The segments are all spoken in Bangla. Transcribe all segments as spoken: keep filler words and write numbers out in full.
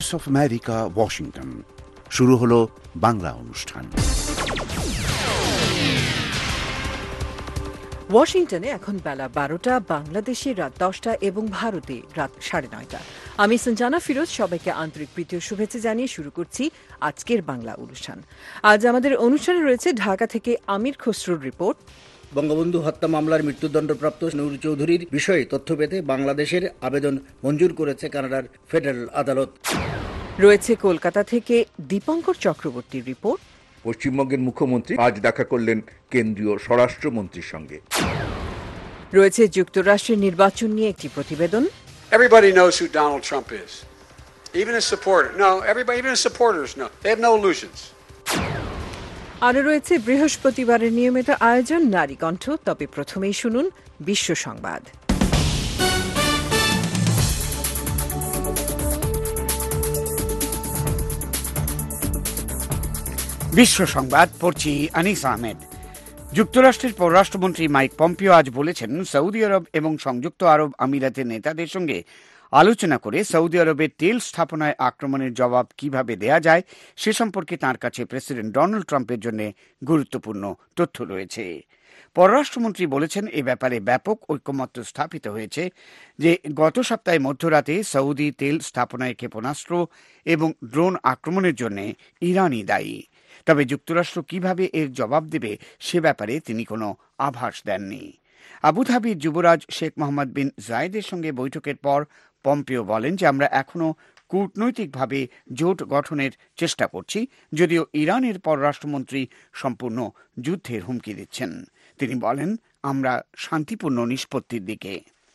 Voice of America, Washington. শুরু হলো বাংলা অনুষ্ঠান। ওয়াশিংটনে এখন বেলা বারোটা, বাংলাদেশে রাত দশটা এবং ভারতে রাত সাড়ে নয়টা। আমি সঞ্জানা ফিরোজ, সবাইকে আন্তরিক প্রীতি ও শুভেচ্ছা জানিয়ে শুরু করছি আজকের বাংলা অনুষ্ঠান। আজ আমাদের অনুষ্ঠানে রয়েছে ঢাকা থেকে আমির খসরুর রিপোর্ট, বঙ্গবন্ধু হত্যা মামলার মৃত্যুদণ্ডপ্রাপ্ত নূর চৌধুরীর বিষয়ে তথ্য পেতে বাংলাদেশের আবেদন মঞ্জুর করেছে কানাডার ফেডারেল আদালত। রয়েছে কলকাতা থেকে দীপঙ্কর চক্রবর্তীর রিপোর্ট। পশ্চিমবঙ্গের মুখ্যমন্ত্রী আজ দেখা করলেন কেন্দ্রীয় স্বরাষ্ট্রমন্ত্রীর সঙ্গে। রয়েছে যুক্তরাষ্ট্রের নির্বাচন নিয়ে একটি প্রতিবেদন। Everybody knows who Donald Trump is. Even his supporters. No, everybody, even his supporters know. They have no illusions. আরও রয়েছে বৃহস্পতিবারের নিয়মিত আয়োজন নারী কণ্ঠ। তবে প্রথমেই শুনুন বিশ্ব সংবাদ। বিশ্ব সংবাদ পড়ছি আনিস আহমেদ। যুক্তরাষ্ট্রের পররাষ্ট্রমন্ত্রী মাইক পম্পিও আজ বলেছেন, সৌদি আরব এবং সংযুক্ত আরব আমিরাতের নেতাদের সঙ্গে আলোচনা করে সৌদি আরবের তেল স্থাপনায় আক্রমণের জবাব কিভাবে দেয়া যায় সে সম্পর্কে তাঁর কাছে প্রেসিডেন্ট ডোনাল্ড ট্রাম্পের জন্য গুরুত্বপূর্ণ তথ্য রয়েছে। পররাষ্ট্রমন্ত্রী বলেছেন, এ ব্যাপারে ব্যাপক ঐকমত্য স্থাপিত হয়েছে যে গত সপ্তাহে মধ্যরাতে সৌদি তেল স্থাপনায় ক্ষেপণাস্ত্র এবং ড্রোন আক্রমণের জন্য ইরানই দায়ী। তবে যুক্তরাষ্ট্র কিভাবে এর জবাব দেবে সে ব্যাপারে তিনি কোনো আভাস দেননি। আবুধাবির যুবরাজ শেখ মোহাম্মদ বিন জায়েদের সঙ্গে বৈঠকের পর পম্পিও বলেন যে আমরা এখনও কূটনৈতিকভাবে জোট গঠনের চেষ্টা করছি, যদিও ইরানের পররাষ্ট্রমন্ত্রী সম্পূর্ণ যুদ্ধের হুমকি দিচ্ছেন। তিনি বলেন, আমরা শান্তিপূর্ণ নিষ্পত্তির দিকে।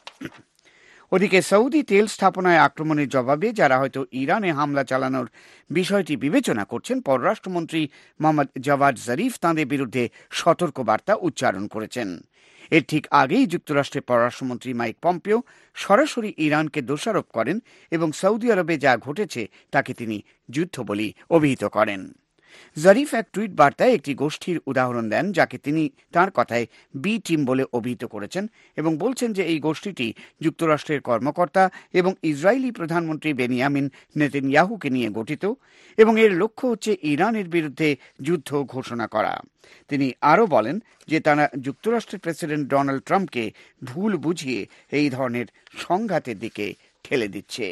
ওদিকে সৌদি তেল স্থাপনায় আক্রমণের জবাবে যারা হয়তো ইরানে হামলা চালানোর বিষয়টি বিবেচনা করছেন, পররাষ্ট্রমন্ত্রী মোহাম্মদ জাভাদ জারিফ তাঁদের বিরুদ্ধে সতর্কবার্তা উচ্চারণ করেছেন। এর ঠিক আগেই যুক্তরাষ্ট্রের পররাষ্ট্রমন্ত্রী মাইক পম্পিও সরাসরি ইরানকে দোষারোপ করেন এবং সৌদি আরবে যা ঘটেছে তাকে তিনি যুদ্ধ বলে অভিহিত করেন। জারিফ এক টুইট বার্তায় একটি গোষ্ঠীর উদাহরণ দেন যাকে তিনি তাঁর কথায় বি টিম বলে অভিহিত করেছেন এবং বলছেন যে এই গোষ্ঠীটি যুক্তরাষ্ট্রের কর্মকর্তা এবং ইসরায়েলি প্রধানমন্ত্রী বেনিয়ামিন নেতানিয়াহুকে নিয়ে গঠিত এবং এর লক্ষ্য হচ্ছে ইরানের বিরুদ্ধে যুদ্ধ ঘোষণা করা। তিনি আরও বলেন যে তারা যুক্তরাষ্ট্রের প্রেসিডেন্ট ডোনাল্ড ট্রাম্পকে ভুল বুঝিয়ে এই ধরনের সংঘাতের দিকে ঠেলে দিচ্ছে।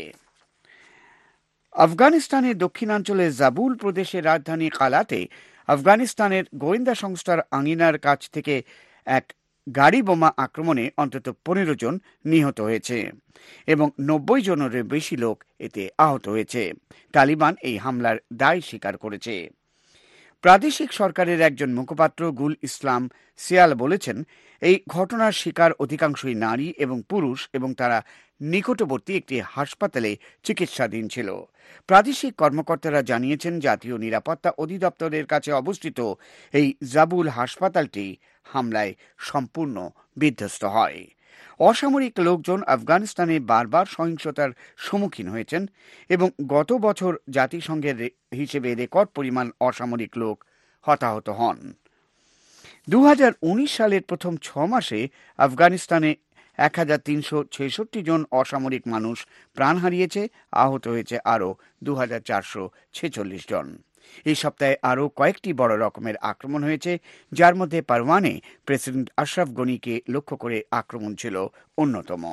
আফগানিস্তানের দক্ষিণাঞ্চলের জাবুল প্রদেশের রাজধানী কালাতে আফগানিস্তানের গোয়েন্দা সংস্থার আঙিনার কাছ থেকে এক গাড়ি বোমা আক্রমণে অন্তত পনেরো জন নিহত হয়েছে এবং নব্বই জনের বেশি লোক এতে আহত হয়েছে। তালিবান এই হামলার দায় স্বীকার করেছে। প্রাদেশিক সরকারের একজন মুখপাত্র গুল ইসলাম সিয়াল বলেছেন, এই ঘটনার শিকার অধিকাংশই নারী এবং পুরুষ এবং তারা নিকটবর্তী একটি হাসপাতালে চিকিৎসাধীন ছিল। প্রাদেশিক কর্মকর্তারা জানিয়েছেন, জাতীয় নিরাপত্তা অধিদপ্তরের কাছে অবস্থিত এই জাবুল হাসপাতালটি হামলায় সম্পূর্ণ বিধ্বস্ত হয়। অসামরিক লোকজন আফগানিস্তানে বারবার সহিংসতার সম্মুখীন হয়েছেন এবং গত বছর জাতিসংঘের হিসেবে রেকর্ড পরিমাণ অসামরিক লোক হতাহত হন। দু হাজার উনিশ সালের প্রথম ছ মাসে আফগানিস্তানে এক হাজার তিনশো ছেষট্টি জন অসামরিক মানুষ প্রাণ হারিয়েছে, আহত হয়েছে আরও দু হাজার চারশো ছেচল্লিশ জন। এই সপ্তাহে আরও কয়েকটি বড় রকমের আক্রমণ হয়েছে, যার মধ্যে পারওয়ানে প্রেসিডেন্ট আশরাফ গনিকে লক্ষ্য করে আক্রমণ ছিল অন্যতম।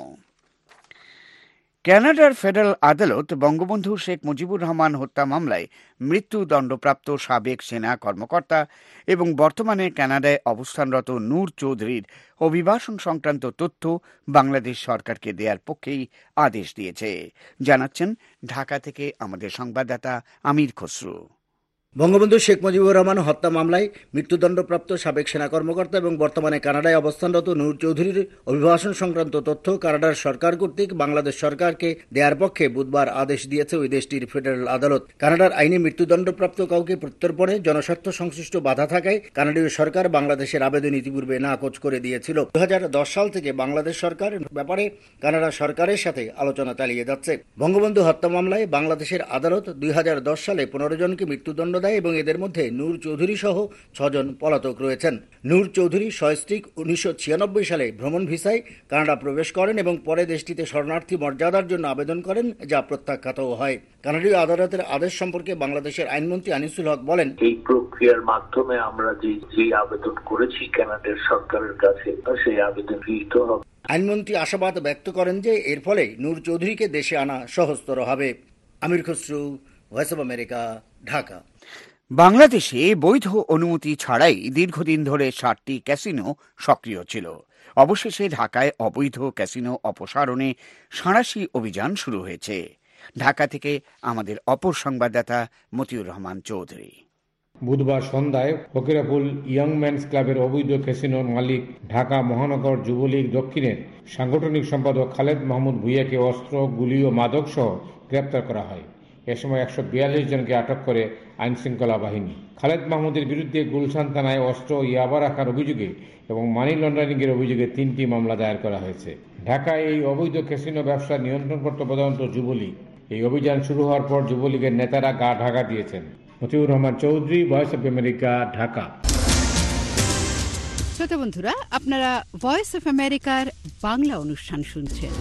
কানাডার ফেডারেল আদালত বঙ্গবন্ধু শেখ মুজিবুর রহমান হত্যা মামলায় মৃত্যুদণ্ডপ্রাপ্ত সাবেক সেনা কর্মকর্তা এবং বর্তমানে কানাডায় অবস্থানরত নূর চৌধুরীর অভিবাসন সংক্রান্ত তথ্য বাংলাদেশ সরকারকে দেওয়ার পক্ষেই আদেশ দিয়েছে। জানাচ্ছেন ঢাকা থেকে আমাদের সংবাদদাতা আমির খসরু। বঙ্গবন্ধু শেখ মুজিবুর রহমান হত্যা মামলায় মৃত্যুদণ্ডপ্রাপ্ত সাবেক সেনা কর্মকর্তা এবং বর্তমানে কানাডায় অবস্থানরত নূর চৌধুরীর অভিবাসন সংক্রান্ত তথ্য কানাডার সরকার কর্তৃক বাংলাদেশ সরকারকে দেওয়ার পক্ষে বুধবার আদেশ দিয়েছে ওই দেশটির ফেডারেল আদালত। কানাডার আইনে মৃত্যুদণ্ডপ্রাপ্ত কাউকে প্রত্যর্পণে জনস্বার্থ সংশ্লিষ্ট বাধা থাকায় কানাডীয় সরকার বাংলাদেশের আবেদন ইতিপূর্বে নাকচ করে দিয়েছিল। দু হাজার দশ সাল থেকে বাংলাদেশ সরকার ব্যাপারে কানাডা সরকারের সাথে আলোচনা চালিয়ে যাচ্ছে। বঙ্গবন্ধু হত্যা মামলায় বাংলাদেশের আদালত দুই হাজার দশ সালে পনেরো জনকে মৃত্যুদণ্ড দেয় এবং এদের মধ্যে নূর চৌধুরী সহ ছজন পলাতক রয়েছেন। নূর চৌধুরী সস্ত্রীক উনিশশো ছিয়ানব্বই সালে ভ্রমণ ভিসায় কানাডা প্রবেশ করেন এবং পরে দেশটিতে শরণার্থী মর্যাদার জন্য আবেদন করেন, যা প্রত্যাখ্যাতও হয়। কানাডীয় আদালতের আদেশ সম্পর্কে বাংলাদেশের আইনমন্ত্রী আনিসুল হক বলেন, এই প্রক্রিয়ার মাধ্যমে আমরা যে যে আবেদন করেছি কানাডার সরকারের কাছে, সেই আবেদন গৃহীত হবে। আইনমন্ত্রী আশাবাদ ব্যক্ত করেন যে এর ফলে নূর চৌধুরীকে দেশে আনা সহজতর হবে। Amir Khasru, voice of America, Dhaka. বাংলাদেশে বৈধ অনুমতি ছাড়াই দীর্ঘদিন ধরে ষাটটি ক্যাসিনো সক্রিয় ছিল। অবশেষে ঢাকায় অবৈধ ক্যাসিনো অপসারণে সাঁড়াশি অভিযান শুরু হয়েছে। ঢাকা থেকে আমাদের অপর সংবাদদাতা মতিউর রহমান চৌধুরী। বুধবার সন্ধ্যায় ফকিরাপুল ইয়ং ম্যানস ক্লাবের অবৈধ ক্যাসিনোর মালিক ঢাকা মহানগর যুবলীগ দক্ষিণের সাংগঠনিক সম্পাদক খালেদ মাহমুদ ভুঁইয়াকে অস্ত্র, গুলি ও মাদক সহ গ্রেপ্তার করা হয়। এ সময় একশো বিয়াল্লিশ জনকে আটক করে আইন শৃঙ্খলা বাহিনী। খালেদ মাহমুদের বিরুদ্ধে গুলশান থানায় অস্ত্র, ইয়াবা রাখার অভিযোগে এবং মানি লন্ডারিং এর অভিযোগে তিনটি মামলা দায়ের করা হয়েছে। ঢাকায় এই অবৈধ ক্যাসিনো ব্যবসা নিয়ন্ত্রণ করতে প্রধানত যুবলীগ। এই অভিযান শুরু হওয়ার পর যুবলীগের নেতারা গা ঢাকা দিয়েছেন। Motiur Rahman Chowdhury, voice of America, Dhaka. শ্রোতা বন্ধুরা, আপনারা ভয়েস অব আমেরিকার বাংলা অনুষ্ঠান শুনছেন।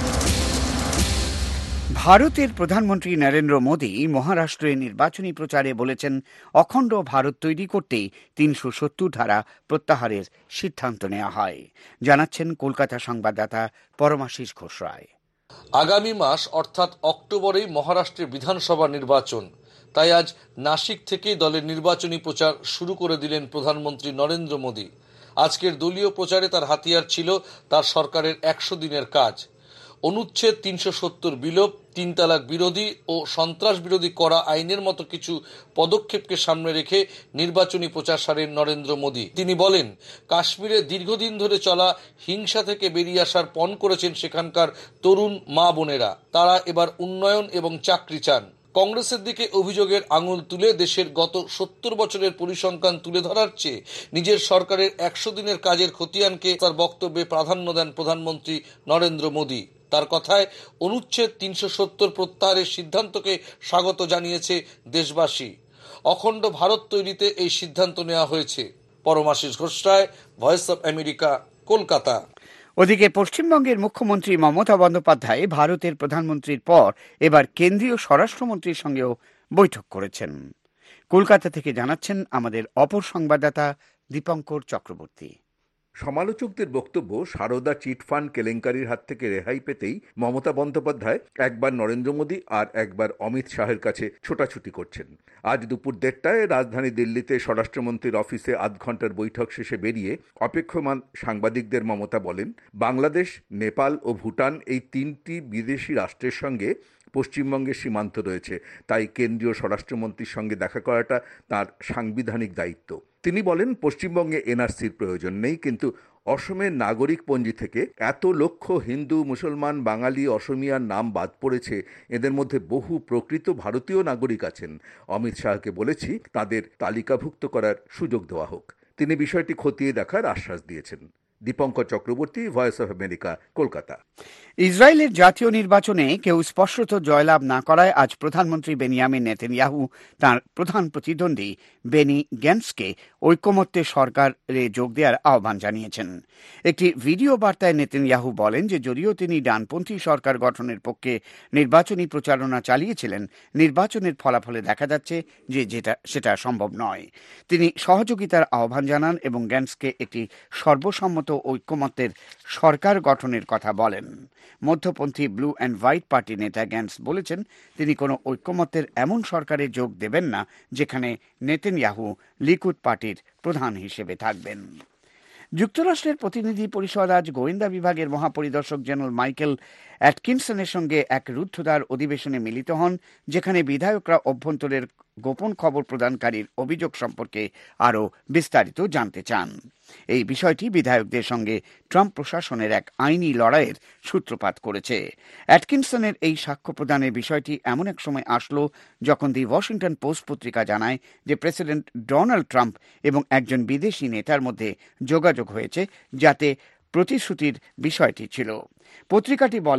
ভারতের প্রধানমন্ত্রী নরেন্দ্র মোদী মহারাষ্ট্রে নির্বাচনী প্রচারে বলেছেন, অখণ্ড ভারত তৈরি করতেই তিনশো সত্তর ধারা প্রত্যাহারের সিদ্ধান্ত নেওয়া হয়। জানাচ্ছেন কলকাতা সংবাদদাতা পরমাশিস ঘোষ রায়। আগামী মাস অর্থাৎ অক্টোবরেই মহারাষ্ট্রের বিধানসভা নির্বাচন। তাই আজ নাসিক থেকেই দলের নির্বাচনী প্রচার শুরু করে দিলেন প্রধানমন্ত্রী নরেন্দ্র মোদী। আজকের দলীয় প্রচারে তার হাতিয়ার ছিল তার সরকারের একশো দিনের কাজ। অনুচ্ছেদ তিনশো সত্তর বিলোপ, তিন তালাক বিরোধী ও সন্ত্রাস বিরোধী করা আইনের মতো কিছু পদক্ষেপকে সামনে রেখে নির্বাচনী প্রচার সারেন নরেন্দ্র মোদী। তিনি বলেন, কাশ্মীরে দীর্ঘদিন ধরে চলা হিংসা থেকে বেরিয়ে আসার পণ করেছেন সেখানকার তরুণ মা বোনেরা। তারা এবার উন্নয়ন এবং চাকরি চান। কংগ্রেসের দিকে অভিযোগের আঙুল তুলে দেশের গত সত্তর বছরের পরিসংখ্যান তুলে ধরার চেয়ে নিজের সরকারের একশো দিনের কাজের খতিয়ানকে তার বক্তব্যে প্রাধান্য দেন প্রধানমন্ত্রী নরেন্দ্র মোদী। তার কথায়, অনুচ্ছেদ তিনশো সত্তর প্রত্যাহারের সিদ্ধান্তকে স্বাগত জানিয়েছে দেশবাসী। অখণ্ড ভারত তৈরিতে এই সিদ্ধান্ত নেওয়া হয়েছে। Paramashis Ghosh Roy, voice of America, Kolkata. ওদিকে পশ্চিমবঙ্গের মুখ্যমন্ত্রী মমতা বন্দ্যোপাধ্যায় ভারতের প্রধানমন্ত্রীর পর এবার কেন্দ্রীয় স্বরাষ্ট্রমন্ত্রীর সঙ্গেও বৈঠক করেছেন। কলকাতা থেকে জানাচ্ছেন আমাদের অপর সংবাদদাতা দীপঙ্কর চক্রবর্তী। সমালোচকদের বক্তব্য, সারদা চিটফান্ড কেলেঙ্কারির হাত থেকে রেহাই পেতেই মমতা বন্দ্যোপাধ্যায় একবার নরেন্দ্র মোদী আর একবার অমিত শাহের কাছে ছোটাছুটি করছেন। আজ দুপুর দেড়টায় রাজধানী দিল্লিতে স্বরাষ্ট্রমন্ত্রীর অফিসে আধ ঘন্টার বৈঠক শেষে বেরিয়ে অপেক্ষমান সাংবাদিকদের মমতা বলেন, বাংলাদেশ, নেপাল ও ভুটান এই তিনটি বিদেশি রাষ্ট্রের সঙ্গে পশ্চিমবঙ্গের সীমান্ত রয়েছে, তাই কেন্দ্রীয় স্বরাষ্ট্রমন্ত্রীর সঙ্গে দেখা করাটা তার সাংবিধানিক দায়িত্ব। তিনি বলেন, পশ্চিমবঙ্গে এনআরসির প্রয়োজন নেই, কিন্তু অসমের নাগরিক পঞ্জি থেকে এত লক্ষ হিন্দু, মুসলমান, বাঙালি, অসমিয়ার নাম বাদ পড়েছে। এদের মধ্যে বহু প্রকৃত ভারতীয় নাগরিক আছেন। অমিত শাহকে বলেছি তাদের তালিকাভুক্ত করার সুযোগ দেওয়া হোক। তিনি বিষয়টি খতিয়ে দেখার আশ্বাস দিয়েছেন। Dipankar Chakraborty, voice of America, Kolkata. ইসরায়েলের জাতীয় নির্বাচনে কেউ স্পষ্টত জয়লাভ না করায় আজ প্রধানমন্ত্রী বেনিয়ামিন নেতানিয়াহু তাঁর প্রধান প্রতিদ্বন্দ্বী বেনি গ্যান্টসকে ঐকমত্যের সরকারে যোগ দেওয়ার আহ্বান জানিয়েছেন। একটি ভিডিও বার্তায় নেতানিয়াহু বলেন যে যদিও তিনি ডানপন্থী সরকার গঠনের পক্ষে নির্বাচনী প্রচারণা চালিয়েছিলেন, নির্বাচনের ফলাফলে দেখা যাচ্ছে যে যেটা সেটা সম্ভব নয়। তিনি সহযোগিতার আহ্বান জানান এবং গ্যান্টসকে একটি সর্বসম্মত ঐকমত্যের সরকার গঠনের কথা বলেন। মধ্যপন্থী ব্লু অ্যান্ড হোয়াইট পার্টি নেতা গ্যান্টস বলেছেন তিনি কোনো ঐকমত্যের এমন সরকারে যোগ দেবেন না যেখানে নেতানিয়াহু লিকুদ পার্টির প্রধান হিসেবে থাকবেন। যুক্তরাষ্ট্রের প্রতিনিধি পরিষদ আজ গোয়েন্দা বিভাগের মহাপরিদর্শক জেনারেল মাইকেল অ্যাটকিনসনের সঙ্গে এক রুদ্ধদ্বার অধিবেশনে মিলিত হন, যেখানে বিধায়করা অভ্যন্তরের গোপন খবর প্রদানকারীর অভিযোগ সম্পর্কে আরও বিস্তারিত জানতে চান। এই বিষয়টি বিধায়কদের সঙ্গে ট্রাম্প প্রশাসনের এক আইনি লড়াইয়ের সূত্রপাত করেছে। অ্যাটকিনসনের এই সাক্ষ্য প্রদানের বিষয়টি এমন এক সময় আসলো যখন দি ওয়াশিংটন পোস্ট পত্রিকা জানায় যে প্রেসিডেন্ট ডোনাল্ড ট্রাম্প এবং একজন বিদেশি নেতার মধ্যে যোগাযোগ হয়েছে, যাতে প্রতিশ্রুতির বিষয়টি ছিল। পত্রিকাটি বলে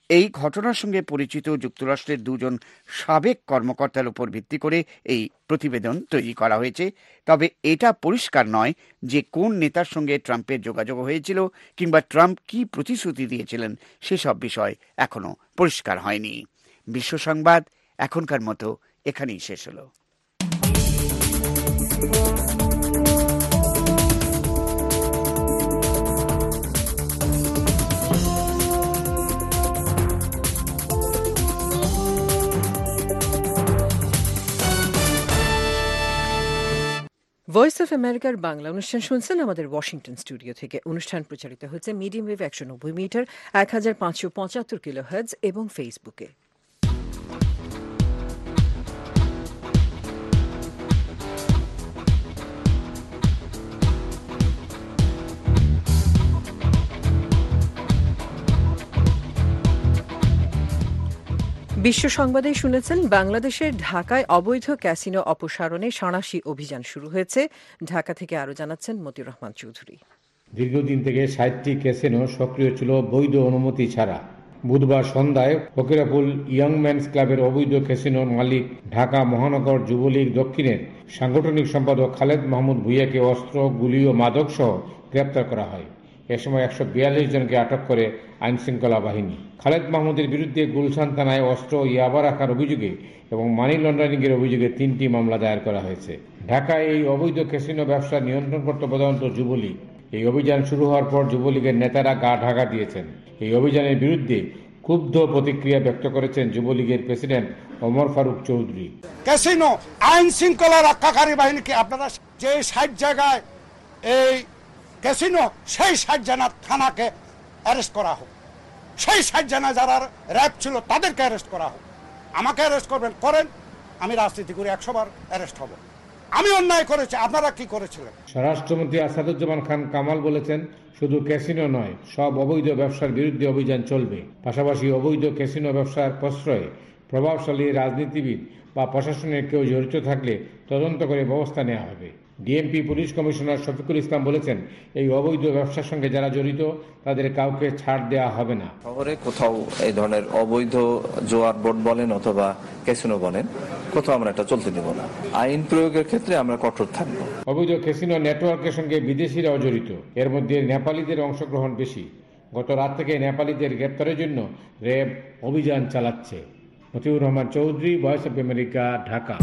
এই ঘটনার সঙ্গে পরিচিত যুক্তরাষ্ট্রের দুজন সাবেক কর্মকর্তার উপর ভিত্তি করে এই প্রতিবেদন তৈরি করা হয়েছে। তবে এটা পরিষ্কার নয় যে কোন নেতার সঙ্গে ট্রাম্পের যোগাযোগ হয়েছিল কিংবা ট্রাম্প কি প্রতিশ্রুতি দিয়েছিলেন সেসব বিষয় এখনো পরিষ্কার হয়নি। বিশ্ব সংবাদ এখনকার মতো এখানেই শেষ হলো। ভয়েস অফ আমেরিকার বাংলা অনুষ্ঠান শুনছেন আমাদের ওয়াশিংটন স্টুডিও থেকে। অনুষ্ঠান প্রচারিত হচ্ছে মিডিয়াম ওয়েভ একশো নব্বই মিটার এক হাজার পাঁচশো পঁচাত্তর কিলো হার্টজ এবং ফেসবুকে। বিশ্ব সংবাদে শুনেছেন বাংলাদেশের ঢাকায় অবৈধ ক্যাসিনো অপসারণে সাঁড়াশি অভিযান শুরু হয়েছে। ঢাকা থেকে আরো জানাচ্ছেন মতিউর রহমান চৌধুরী। দীর্ঘদিন থেকে ষাটটি ক্যাসিনো সক্রিয় ছিল বৈধ অনুমতি ছাড়া। বুধবার সন্ধ্যায় ফকিরাপুল ইয়ং ম্যানস ক্লাবের অবৈধ ক্যাসিনোর মালিক ঢাকা মহানগর যুবলীগ দক্ষিণের সাংগঠনিক সম্পাদক খালেদ মাহমুদ ভুইয়াকে অস্ত্র, গুলি ও মাদক সহ গ্রেপ্তার করা হয়। এ সময় একশো বিয়াল্লিশ জনকে আটক করে আইন শৃঙ্খলা বাহিনী। খালেদ মাহমুদের বিরুদ্ধে গুলশান থানায় অস্ত্র ও ইয়াবা রাখার অভিযোগে এবং মানি লন্ডারিং এর অভিযোগে তিনটি মামলা দায়ের করা হয়েছে। ঢাকায় এই অবৈধ ক্যাসিনো ব্যবসা নিয়ন্ত্রণ করত প্রধানত যুবলীগ। এই অভিযান শুরু হওয়ার পর যুবলীগের নেতারা গা ঢাকা দিয়েছেন। এই অভিযানের বিরুদ্ধে ক্ষুব্ধ প্রতিক্রিয়া ব্যক্ত করেছেন যুবলীগের প্রেসিডেন্ট ওমর ফারুক চৌধুরী। ক্যাসিনো আইন শৃঙ্খলা রক্ষাকারী বাহিনীকে আপনারা যে ষাট জায়গায় এই ক্যাসিনো সেই ষাট জনা থানাকে অ্যারেস্ট করা হোক, সেই ষাট জনা যারা র্যাব ছিল তাদেরকে অ্যারেস্ট করা হোক। আমাকে অ্যারেস্ট করবেন, করেন, আমি রাজনীতি করি, একশো বার অ্যারেস্ট হব। আমি অন্যায় করেছি, আপনারা কি করেছিলেন? স্বরাষ্ট্রমন্ত্রী আসাদুজ্জামান খান কামাল বলেছেন, শুধু ক্যাসিনো নয়, সব অবৈধ ব্যবসার বিরুদ্ধে অভিযান চলবে। পাশাপাশি অবৈধ ক্যাসিনো ব্যবসার প্রশ্রয়ে প্রভাবশালী রাজনীতিবিদ বা প্রশাসনের কেউ জড়িত থাকলে তদন্ত করে ব্যবস্থা নেওয়া হবে। DMP police commissioner Shafiqul Islam বলেছেন, এই অবৈধ ব্যবসার সঙ্গে যারা জড়িত তাদের কাউকে ছাড় দেওয়া হবে না। শহরে কোথাও এই ধরনের অবৈধ জোয়ার বোর্ড বলেন অথবা ক্যাসিনো বলেন, কোথাও আমরা এটা চলতে দেব না। আইন প্রয়োগের ক্ষেত্রে আমরা কঠোর থাকব। অবৈধ ক্যাসিনো নেটওয়ার্কের সঙ্গে বিদেশিরাও জড়িত। এর মধ্যে নেপালিদের অংশগ্রহণ বেশি। গত রাত থেকে নেপালিদের গ্রেপ্তারের জন্য র্যাব অভিযান চালাচ্ছে। Motiur Rahman Chowdhury, voice of America, Dhaka.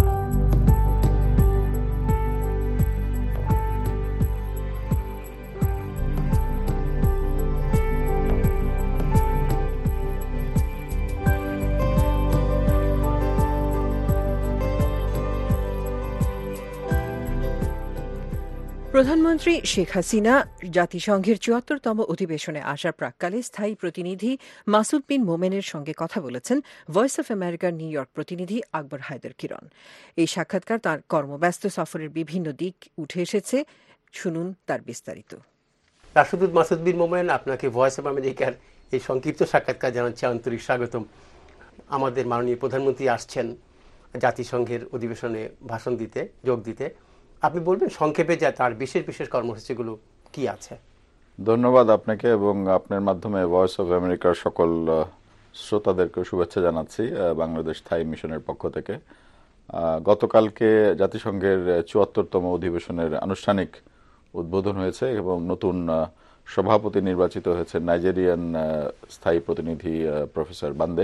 প্রধানমন্ত্রী শেখ হাসিনা জাতিসংঘের চুয়াত্তরতম অধিবেশনে আসার প্রাক্কালে স্থায়ী প্রতিনিধি মাসুদ বিন মোমেনের সঙ্গে কথা বলেছেন ভয়েস অফ আমেরিকার নিউ ইয়র্ক প্রতিনিধি আকবর হায়দার কিরণ। এই সাক্ষাৎকার তাঁর কর্মব্যস্ত সফরের বিভিন্ন দিক উঠে এসেছে। শুনুন তার বিস্তারিত। রাষ্ট্রদূত মাসুদ বিন মোমেন, আপনাকে ভয়েস অফ আমেরিকার এই সংক্ষিপ্ত সাক্ষাৎকার জানাচ্ছি আন্তরিক স্বাগতম। আমাদের মাননীয় প্রধানমন্ত্রী আসছেন জাতিসংঘের অধিবেশনে ভাষণ দিতে, যোগ দিতে। আপনি বলবেন সংক্ষেপে যে তার বিশেষ বিশেষ কর্মসূচিগুলো কি আছে? ধন্যবাদ আপনাকে এবং আপনার মাধ্যমে ভয়েস অফ আমেরিকার সকল শ্রোতাদেরকে শুভেচ্ছা জানাচ্ছি বাংলাদেশ স্থায়ী মিশনের পক্ষ থেকে। গতকালকে জাতিসংঘের চুয়াত্তরতম অধিবেশনের আনুষ্ঠানিক উদ্বোধন হয়েছে এবং নতুন সভাপতি নির্বাচিত হয়েছে নাইজেরিয়ান স্থায়ী প্রতিনিধি প্রফেসর বান্দে।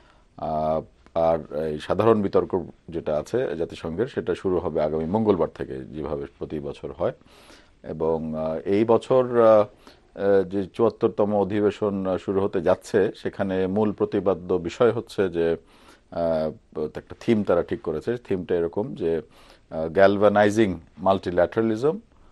আর এই সাধারণ বিতর্ক যেটা আছে জাতিসংঘের, সেটা শুরু হবে আগামী মঙ্গলবার থেকে, যেভাবে প্রতি বছর হয়। এবং এই বছর যে চুয়াত্তরতম অধিবেশন শুরু হতে যাচ্ছে, সেখানে মূল প্রতিপাদ্য বিষয় হচ্ছে যে একটা থিম তারা ঠিক করেছে। থিমটা এরকম যে galvanising multilateralism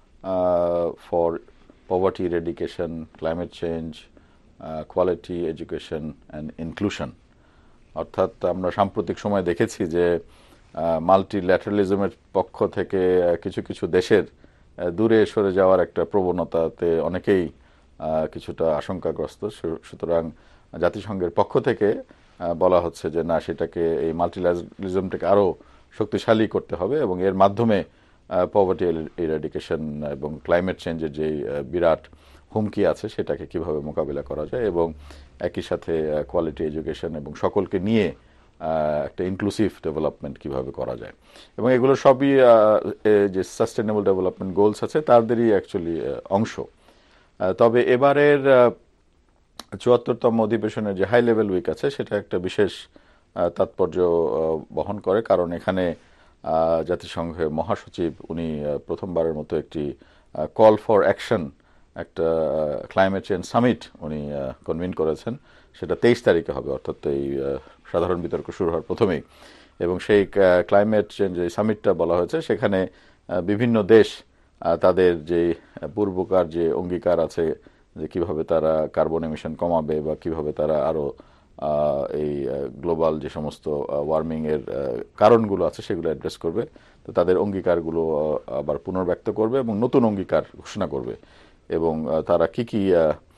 for poverty eradication, climate change, quality education and inclusion. অর্থাৎ আমরা সাম্প্রতিক সময় দেখেছি যে মাল্টিল্যাটারালিজমের পক্ষ থেকে কিছু কিছু দেশের দূরে সরে যাওয়ার একটা প্রবণতাতে অনেকেই কিছুটা আশঙ্কাগ্রস্ত। সুতরাং জাতিসংঘের পক্ষ থেকে বলা হচ্ছে যে না, সেটাকে এই মাল্টিল্যাটারালিজমটাকে আরও শক্তিশালী করতে হবে এবং এর মাধ্যমে পভার্টি ইরাডিকেশন এবং ক্লাইমেট চেঞ্জের যে বিরাট হুমকি আছে সেটাকে কিভাবে মোকাবিলা করা যায় এবং একই সাথে কোয়ালিটি এডুকেশন এবং সকলকে নিয়ে একটা ইনক্লুসিভ ডেভেলপমেন্ট কিভাবে করা যায়, এবং এগুলো সবই যে সাস্টেনেবল ডেভেলপমেন্ট গোলস আছে তাদেরই অ্যাকচুয়ালি অংশ। তবে এবারের চুয়াত্তরতম অধিবেশনের যে হাই লেভেল উইক আছে সেটা একটা বিশেষ তাৎপর্য বহন করে, কারণ এখানে জাতিসংঘের মহাসচিব উনি প্রথমবারের মতো একটি কল ফর অ্যাকশন, একটা ক্লাইমেট চেঞ্জ সামিট উনি কনভিন করেছেন। সেটা তেইশ তারিখে হবে, অর্থাৎ এই সাধারণ বিতর্ক শুরু হওয়ার প্রথমেই। এবং সেই ক্লাইমেট চেঞ্জ যে সামিটটা বলা হয়েছে সেখানে বিভিন্ন দেশ তাদের যে পূর্বকার যে অঙ্গীকার আছে যে কিভাবে তারা কার্বন এমিশন কমাবে বা কিভাবে তারা আরো এই গ্লোবাল যে সমস্ত ওয়ার্মিং এর কারণগুলো আছে সেগুলো অ্যাড্রেস করবে, তো তাদের অঙ্গীকারগুলো আবার পুনর্ব্যক্ত করবে এবং নতুন অঙ্গীকার ঘোষণা করবে, এবং তারা কি কি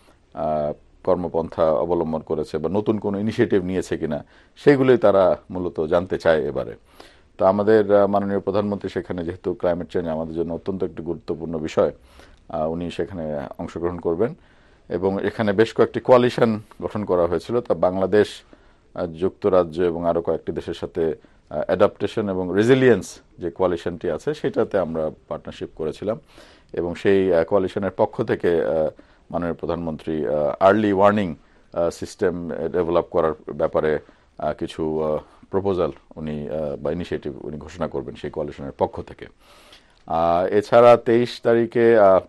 কর্মপন্থা অবলম্বন করেছে বা নতুন কোনো ইনিশিয়েটিভ নিয়েছে কিনা সেগুলোই তারা মূলত জানতে চায় এবারে। তো আমাদের মাননীয় প্রধানমন্ত্রী সেখানে, যেহেতু ক্লাইমেট চেঞ্জ আমাদের জন্য অত্যন্ত একটি গুরুত্বপূর্ণ বিষয়, উনি সেখানে অংশগ্রহণ করবেন। এবং এখানে বেশ কয়েকটি কোয়ালিশন গঠন করা হয়েছিল, তা বাংলাদেশ, যুক্তরাজ্য এবং আরো কয়েকটি দেশের সাথে অ্যাডাপ্টেশন এবং রেজিলিয়েন্স যে কোয়ালিশনটি আছে সেটাতে আমরা পার্টনারশিপ করেছিলাম, এবং সেই কোয়ালিশনের পক্ষ থেকে মাননীয় প্রধানমন্ত্রী আর্লি ওয়ার্নিং সিস্টেম ডেভেলপ করার ব্যাপারে কিছু প্রপোজাল উনি বা ইনিশিয়েটিভ উনি ঘোষণা করবেন সেই কোয়ালিশনের পক্ষ থেকে। এছাড়া তেইশ তারিখে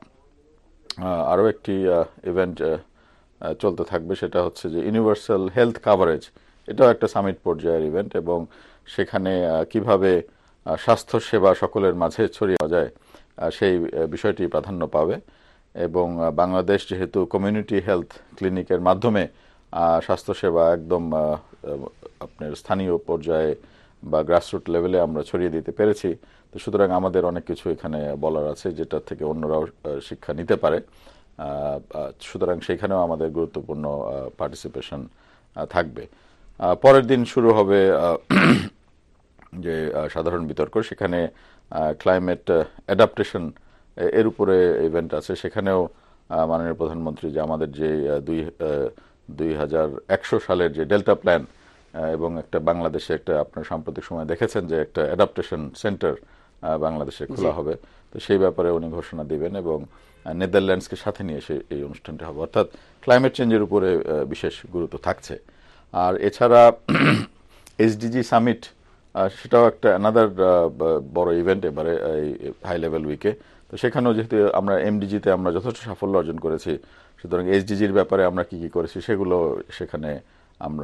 আরও একটি ইভেন্ট চলতে থাকবে, সেটা হচ্ছে যে ইউনিভার্সাল হেলথ কাভারেজ। এটাও একটা সামিট পর্যায়ের ইভেন্ট, এবং সেখানে কিভাবে স্বাস্থ্যসেবা সকলের মাঝে ছড়িয়ে যায় সেই বিষয়টি প্রাধান্য পাবে। এবং বাংলাদেশ যেহেতু কমিউনিটি হেলথ ক্লিনিকের মাধ্যমে স্বাস্থ্যসেবা একদম আপনার স্থানীয় পর্যায়ে বা গ্রাসরুট লেভেলে আমরা ছড়িয়ে দিতে পেরেছি, তো সুতরাং আমাদের অনেক কিছু এখানে বলার আছে যেটা থেকে অন্যরাও শিক্ষা নিতে পারে। সুতরাং সেখানেও আমাদের গুরুত্বপূর্ণ পার্টিসিপেশন থাকবে। পরের দিন শুরু হবে যে সাধারণ বিতর্ক, সেখানে ক্লাইমেট অ্যাডাপ্টেশন এর উপরে ইভেন্ট আছে। সেখানেও মাননীয় প্রধানমন্ত্রী যে আমাদের যে দুই দুই হাজার একশো সালের যে ডেল্টা প্ল্যান এবং একটা বাংলাদেশে একটা আপনার সাম্প্রতিক সময় দেখেছেন যে একটা অ্যাডাপ্টেশন সেন্টার বাংলাদেশে খোলা হবে, তো সেই ব্যাপারে উনি ঘোষণা দিবেন, এবং নেদারল্যান্ডসকে সাথে নিয়ে এসে এই অনুষ্ঠানটি হবে। অর্থাৎ ক্লাইমেট চেঞ্জের উপরে বিশেষ গুরুত্ব থাকছে। আর এছাড়া এসডিজি সামিট, সেটাও একটা অ্যানাদার বড় ইভেন্ট এবারে এই হাই লেভেল উইকে। তো সেখানেও যেহেতু আমরা এমডিজিতে আমরা যথেষ্ট সাফল্য অর্জন করেছি, সুতরাং এসডিজির ব্যাপারে আমরা কি কি করেছি সেগুলো সেখানে আমরা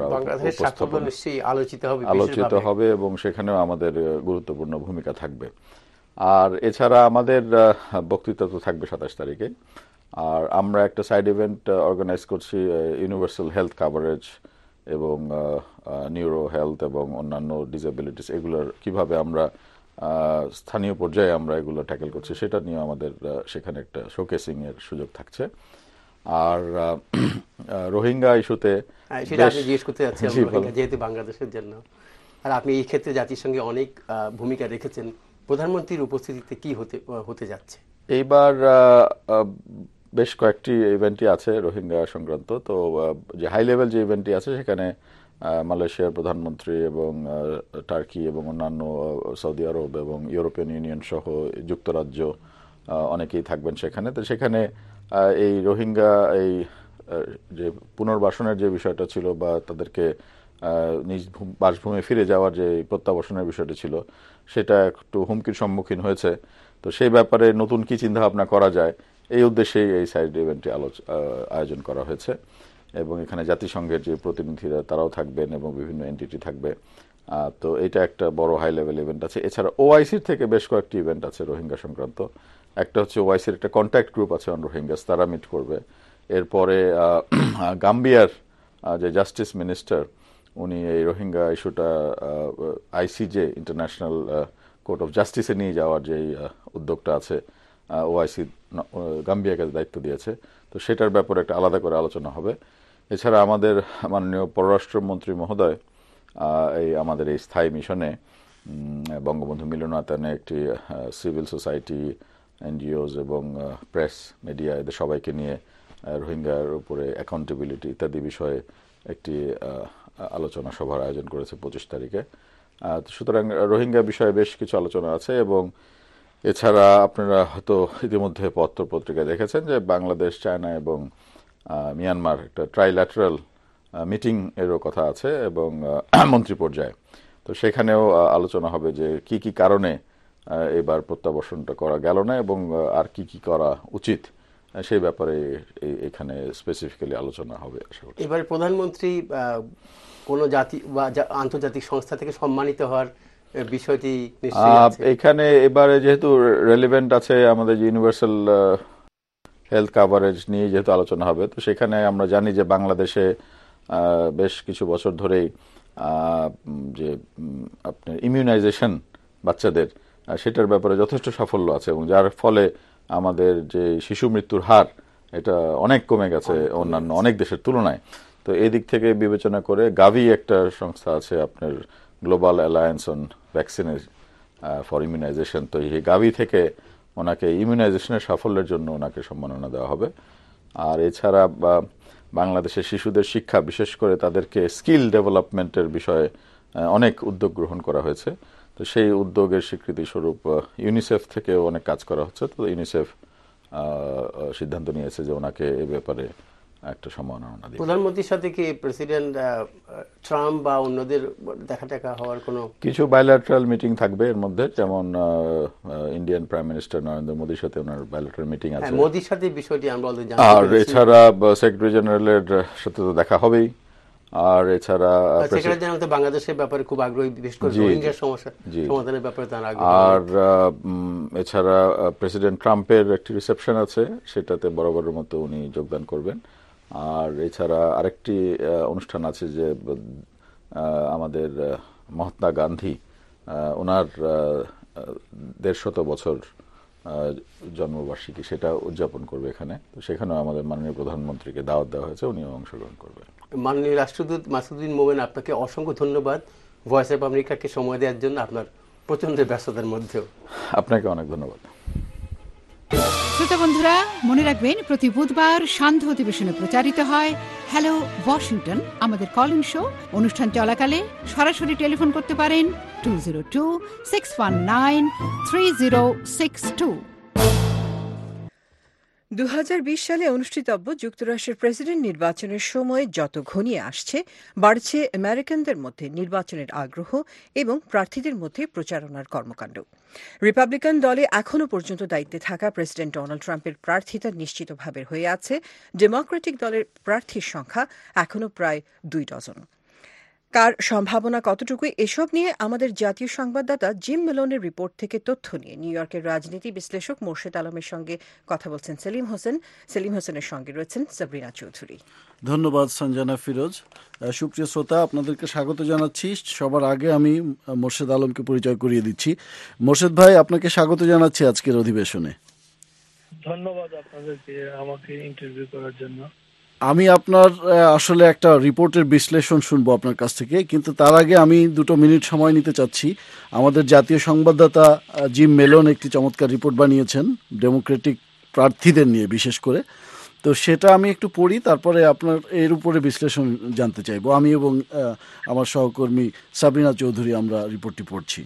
আলোচিত হবে, এবং সেখানেও আমাদের গুরুত্বপূর্ণ ভূমিকা থাকবে। আর এছাড়া আমাদের বক্তৃতা তো থাকবে সাতাশ তারিখে। আর আমরা একটা সাইড ইভেন্ট অর্গানাইজ করছি, ইউনিভার্সাল হেলথ কাভারেজ এবং নিউরো হেলথ এবং অন্যান্য ডিসেবিলিটিস, এগুলোর কিভাবে আমরা স্থানীয় পর্যায়ে আমরা এগুলো ট্যাকেল করছি সেটা নিয়ে আমাদের সেখানে একটা শোকেসিং এর সুযোগ থাকছে। আর রোহিঙ্গা ইস্যুতে সেটা আমি জিজ্ঞেস করতে যাচ্ছি, যেহেতু বাংলাদেশের জন্য, আর আপনি এই ক্ষেত্রে জাতিসংঘে অনেক ভূমিকা রেখেছেন, প্রধানমন্ত্রীর উপস্থিতিতে কি হতে হতে যাচ্ছে? এইবার বেশ কয়েকটি ইভেন্টই আছে রোহিঙ্গা সংক্রান্ত। তো যে হাই লেভেল যে ইভেন্টটি আছে সেখানে মালয়েশিয়ার প্রধানমন্ত্রী এবং টার্কি এবং অন্যান্য সৌদি আরব এবং ইউরোপিয়ান ইউনিয়ন সহ যুক্তরাজ্য অনেকেই থাকবেন সেখানে। তো সেখানে এই রোহিঙ্গা এই যে পুনর্বাসনের যে বিষয়টা ছিল বা তাদেরকে নিজ বাসভূমে ফিরে যাওয়ার যে প্রত্যাবাসনের বিষয়টা ছিল সেটা একটু হুমকির সম্মুখীন হয়েছে। তো সেই ব্যাপারে নতুন কি চিন্তা ভাবনা করা যায় এই উদ্দেশ্যেই এই সাইড ইভেন্টটি আয়োজন করা হয়েছে, এবং এখানে জাতিসংঘের যে প্রতিনিধিরা তারাও থাকবেন এবং বিভিন্ন এনটিটি থাকবে। তো এটা একটা বড় হাই লেভেল ইভেন্ট আছে। এছাড়া ওআইসির থেকে বেশ কয়েকটি ইভেন্ট আছে রোহিঙ্গা সংক্রান্ত। একটা হচ্ছে ওআইসির একটা কন্ট্যাক্ট গ্রুপ আছে অন রোহিঙ্গাস, তারা মিট করবে। এরপরে গাম্বিয়ার যে জাস্টিস মিনিস্টার উনি এই রোহিঙ্গা ইস্যুটা আইসিজে ইন্টারন্যাশনাল কোর্ট অফ জাস্টিসে নিয়ে যাওয়ার যে উদ্যোগটা আছে, ওআইসি গাম্বিয়াকে দায়িত্ব দিয়েছে, তো সেটার ব্যাপারে একটা আলাদা করে আলোচনা হবে। এছাড়া আমাদের মাননীয় পররাষ্ট্রমন্ত্রী মহোদয় এই আমাদের এই স্থায়ী মিশনে বঙ্গবন্ধু মিলনায়তনে একটি সিভিল সোসাইটি, এনজিওস এবং প্রেস মিডিয়া এদের সবাইকে নিয়ে রোহিঙ্গার উপরে অ্যাকাউন্টেবিলিটি ইত্যাদি বিষয়ে একটি আলোচনা সভার আয়োজন করেছে পঁচিশ তারিখে। সুতরাং রোহিঙ্গা বিষয়ে বেশ কিছু আলোচনা আছে এবং এছাড়া আপনারা হয়তো ইতিমধ্যে পত্র পত্রিকায় দেখেছেন যে বাংলাদেশ, চায়না এবং মিয়ানমার একটা ট্রাইল্যাটারাল মিটিং এরও কথা আছে এবং মন্ত্রী পর্যায়ে। তো সেখানেও আলোচনা হবে যে কি কি কারণে এবার প্রত্যাবর্তনটা করা গেল না এবং আর কি কি করা উচিত সেই ব্যাপারে এখানে স্পেসিফিক্যালি আলোচনা হবে। এবারে প্রধানমন্ত্রী কোন জাতি বা আন্তর্জাতিক সংস্থা থেকে সম্মানিত হওয়ার বিষয়টি নিশ্চয়ই আছে এখানে। এবারে যেহেতু রেলিভেন্ট আছে আমাদের ইউনিভার্সাল হেলথ কাভারেজ নিয়ে যেহেতু আলোচনা হবে, তো সেখানে আমরা জানি যে বাংলাদেশে বেশ কিছু বছর ধরেই যে আপনার ইমিউনাইজেশন বাচ্চাদের সেটার ব্যাপারে যথেষ্ট সাফল্য আছে এবং যার ফলে আমাদের যে শিশু মৃত্যুর হার এটা অনেক কমে গেছে অন্যান্য অনেক দেশের তুলনায়। তো এই দিক থেকে বিবেচনা করে গাভি একটা সংস্থা আছে আপনার global alliance on vaccine for immunisation, তো এই গাভি থেকে ওনাকে ইমিউনাইজেশনের সাফল্যের জন্য ওনাকে সম্মাননা দেওয়া হবে। আর এছাড়া বাংলাদেশের শিশুদের শিক্ষা, বিশেষ করে তাদেরকে স্কিল ডেভেলপমেন্টের বিষয়ে অনেক উদ্যোগ গ্রহণ করা হয়েছে। তো সেই উদ্যোগের স্বীকৃতি স্বরূপ ইউনিসেফ থেকেও অনেক কাজ করা হচ্ছে। তো ইউনিসেফ সিদ্ধান্ত নিয়েছে যে ওনাকে এই ব্যাপারে একটা সম্মাননা দিবে। প্রধানমন্ত্রীর সাথে কি প্রেসিডেন্ট ট্রাম্প বা অন্যদের দেখা টাকা হওয়ার কোনো কিছু বাইল্যাটারাল মিটিং থাকবে এর মধ্যে, যেমন ইন্ডিয়ান প্রাইম মিনিস্টার নরেন্দ্র মোদির সাথে ওনার বাইল্যাটারাল মিটিং আছে। মোদির সাথে বিষয়টি আমরা অলরেডি জানি। আর এছাড়া সেক্রেটারি জেনারেলের সাথে তো দেখা হবেই। আর এছাড়া সেক্রেটারি জেনারেল তো বাংলাদেশের ব্যাপারে খুব আগ্রহী, বিশেষ করে রোহিঙ্গার সমস্যা সমাধানের ব্যাপারে তার আগ্রহ। আর এছাড়া প্রেসিডেন্ট ট্রাম্পের একটি রিসেপশন আছে, সেটাতে বরাবরের মতো উনি যোগদান করবেন। আর এছাড়া আরেকটি অনুষ্ঠান আছে যে আমাদের মহাত্মা গান্ধী ওনার দেড়শত বছর জন্মবার্ষিকী, সেটা উদযাপন করবে এখানে। তো সেখানেও আমাদের মাননীয় প্রধানমন্ত্রীকে দাওয়াত দেওয়া হয়েছে, উনিও অংশগ্রহণ করবেন। মাননীয় রাষ্ট্রদূত মাসুদ বিন মোমেন, আপনাকে অসংখ্য ধন্যবাদ ভয়েস অফ আমেরিকাকে সময় দেওয়ার জন্য, আপনার প্রচন্ড ব্যস্ততার মধ্যেও। আপনাকে অনেক ধন্যবাদ। শ্রোতা বন্ধুরা, মনে রাখবেন প্রতি বুধবার সান্ধ্য অধিবেশনে প্রচারিত হয় হ্যালো ওয়াশিংটন, আমাদের কল ইন শো। অনুষ্ঠান চলাকালে সরাসরি টেলিফোন করতে পারেন two zero two six one nine three zero six two. দু হাজার বিশ সালে অনুষ্ঠিতব্য যুক্তরাষ্ট্রের প্রেসিডেন্ট নির্বাচনের সময় যত ঘনিয়ে আসছে, বাড়ছে আমেরিকানদের মধ্যে নির্বাচনের আগ্রহ এবং প্রার্থীদের মধ্যে প্রচারণার কর্মকাণ্ড। রিপাবলিকান দলে এখনও পর্যন্ত দায়িত্বে থাকা প্রেসিডেন্ট ডোনাল্ড ট্রাম্পের প্রার্থিতা নিশ্চিতভাবে হয়ে আছে। ডেমোক্রেটিক দলের প্রার্থীর সংখ্যা এখনও প্রায় দুই ডজন। কার সম্ভাবনা কতটুকু, এসব নিয়ে আমাদের জাতীয় সংবাদদাতা জিম মেলোনের রিপোর্ট থেকে তথ্য নিয়ে নিউ ইয়র্কের রাজনীতি বিশ্লেষক মোর্শেদ আলমের সঙ্গে কথা বলছেন সেলিম হোসেন। সেলিম হোসেনের সঙ্গে রয়েছেন সাবরিনা চৌধুরী। ধন্যবাদ সঞ্জনা ফিরোজ। সুপ্রিয় শ্রোতা, আপনাদেরকে স্বাগত জানাচ্ছি। সবার আগে আমি মোর্শেদ আলমকে পরিচয় করিয়ে দিচ্ছি। মোর্শেদ ভাই, আপনাকে স্বাগত জানাচ্ছি আজকের অধিবেশনে। ধন্যবাদ আপনাদেরকে আমাকে ইন্টারভিউ করার জন্য। আমি আপনার আসলে একটা রিপোর্টের বিশ্লেষণ শুনবো আপনার কাছ থেকে, কিন্তু তার আগে আমি দুটো মিনিট সময় নিতে চাচ্ছি। আমাদের জাতীয় সংবাদদাতা জিম মেলন একটি চমৎকার রিপোর্ট বানিয়েছেন ডেমোক্রেটিক প্রার্থীদের নিয়ে বিশেষ করে, তো সেটা আমি একটু পড়ি, তারপরে আপনার এর উপরে বিশ্লেষণ জানতে চাইবো। আমি এবং আমার সহকর্মী সাবরিনা চৌধুরী আমরা রিপোর্টটি পড়ছি।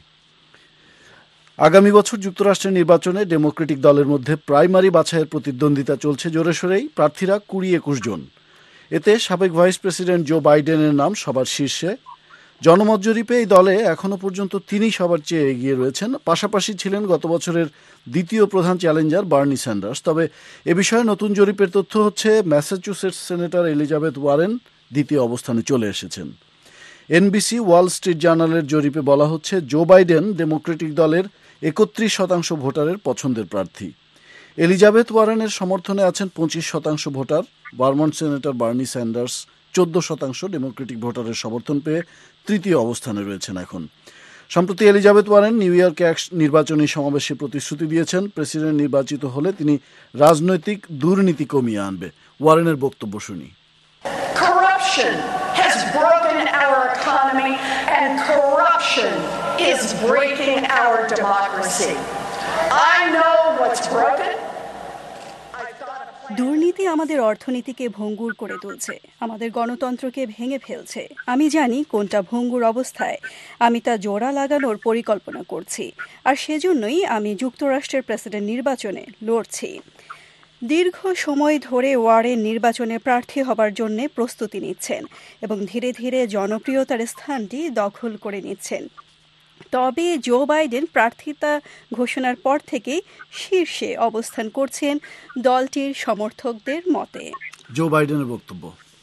আগামী বছর যুক্তরাষ্ট্রের নির্বাচনে ডেমোক্রেটিক দলের মধ্যে প্রাইমারি বাছাইয়ের প্রতিদ্বন্দ্বিতা চলছে জোরে সোরেই। প্রার্থীরা কুড়ি একুশ জন। এতে সাবেক ভাইস প্রেসিডেন্ট জো বাইডেনের নাম সবার শীর্ষে। জনমত জরিপে এই দলে এখনও পর্যন্ত তিনি সবার চেয়ে এগিয়ে রয়েছেন। পাশাপাশি ছিলেন গত বছরের দ্বিতীয় প্রধান চ্যালেঞ্জার বার্নি স্যান্ডার্স। তবে এ বিষয়ে নতুন জরিপের তথ্য হচ্ছে ম্যাসাচুসেটস সেনেটর এলিজাবেথ ওয়ারেন দ্বিতীয় অবস্থানে চলে এসেছেন। এনবিসি ওয়াল স্ট্রিট জার্নালের জরিপে বলা হচ্ছে জো বাইডেন ডেমোক্রেটিক দলের একত্রিশ শতাংশ ভোটারের পছন্দের প্রার্থী। এলিজাবেথ ওয়ারেনের সমর্থনে আছেন পঁচিশ শতাংশ ভোটার। ভারমন্ট সেনেটর বার্নি স্যান্ডার্স চোদ্দ শতাংশ ডেমোক্রেটিক ভোটারের সমর্থন পেয়ে তৃতীয় অবস্থানে রয়েছেন এখন। সম্প্রতি এলিজাবেথ ওয়ারেন নিউ ইয়র্কে এক নির্বাচনী সমাবেশে প্রতিশ্রুতি দিয়েছেন প্রেসিডেন্ট নির্বাচিত হলে তিনি রাজনৈতিক দুর্নীতি কমিয়ে আনবে। ওয়ারেনের বক্তব্য শুনি। Corruption has broken our economy and corruption is breaking our democracy. I know what's broken. I thought a দুর্নীতি আমাদের অর্থনীতিকে ভঙ্গুর করে তুলছে, আমাদের গণতন্ত্রকে ভেঙে ফেলছে। আমি জানি কোনটা ভঙ্গুর অবস্থায়, আমি তা জোড়া লাগানোর পরিকল্পনা করছি, আর সেজন্যই আমি যুক্তরাষ্ট্রের প্রেসিডেন্ট নির্বাচনে লড়ছি। দীর্ঘ সময় ধরে ওয়ারেন নির্বাচনে প্রার্থী হবার জন্য প্রস্তুতি নিচ্ছেন এবং ধীরে ধীরে জনপ্রিয়তার স্থানটি দখল করে নিচ্ছেন। তবে জো বাইডেন প্রার্থিতা ঘোষণার পর থেকেই শীর্ষে অবস্থান করছেন দলটির সমর্থকদের মতে। জো বাইডেনের বক্তব্য,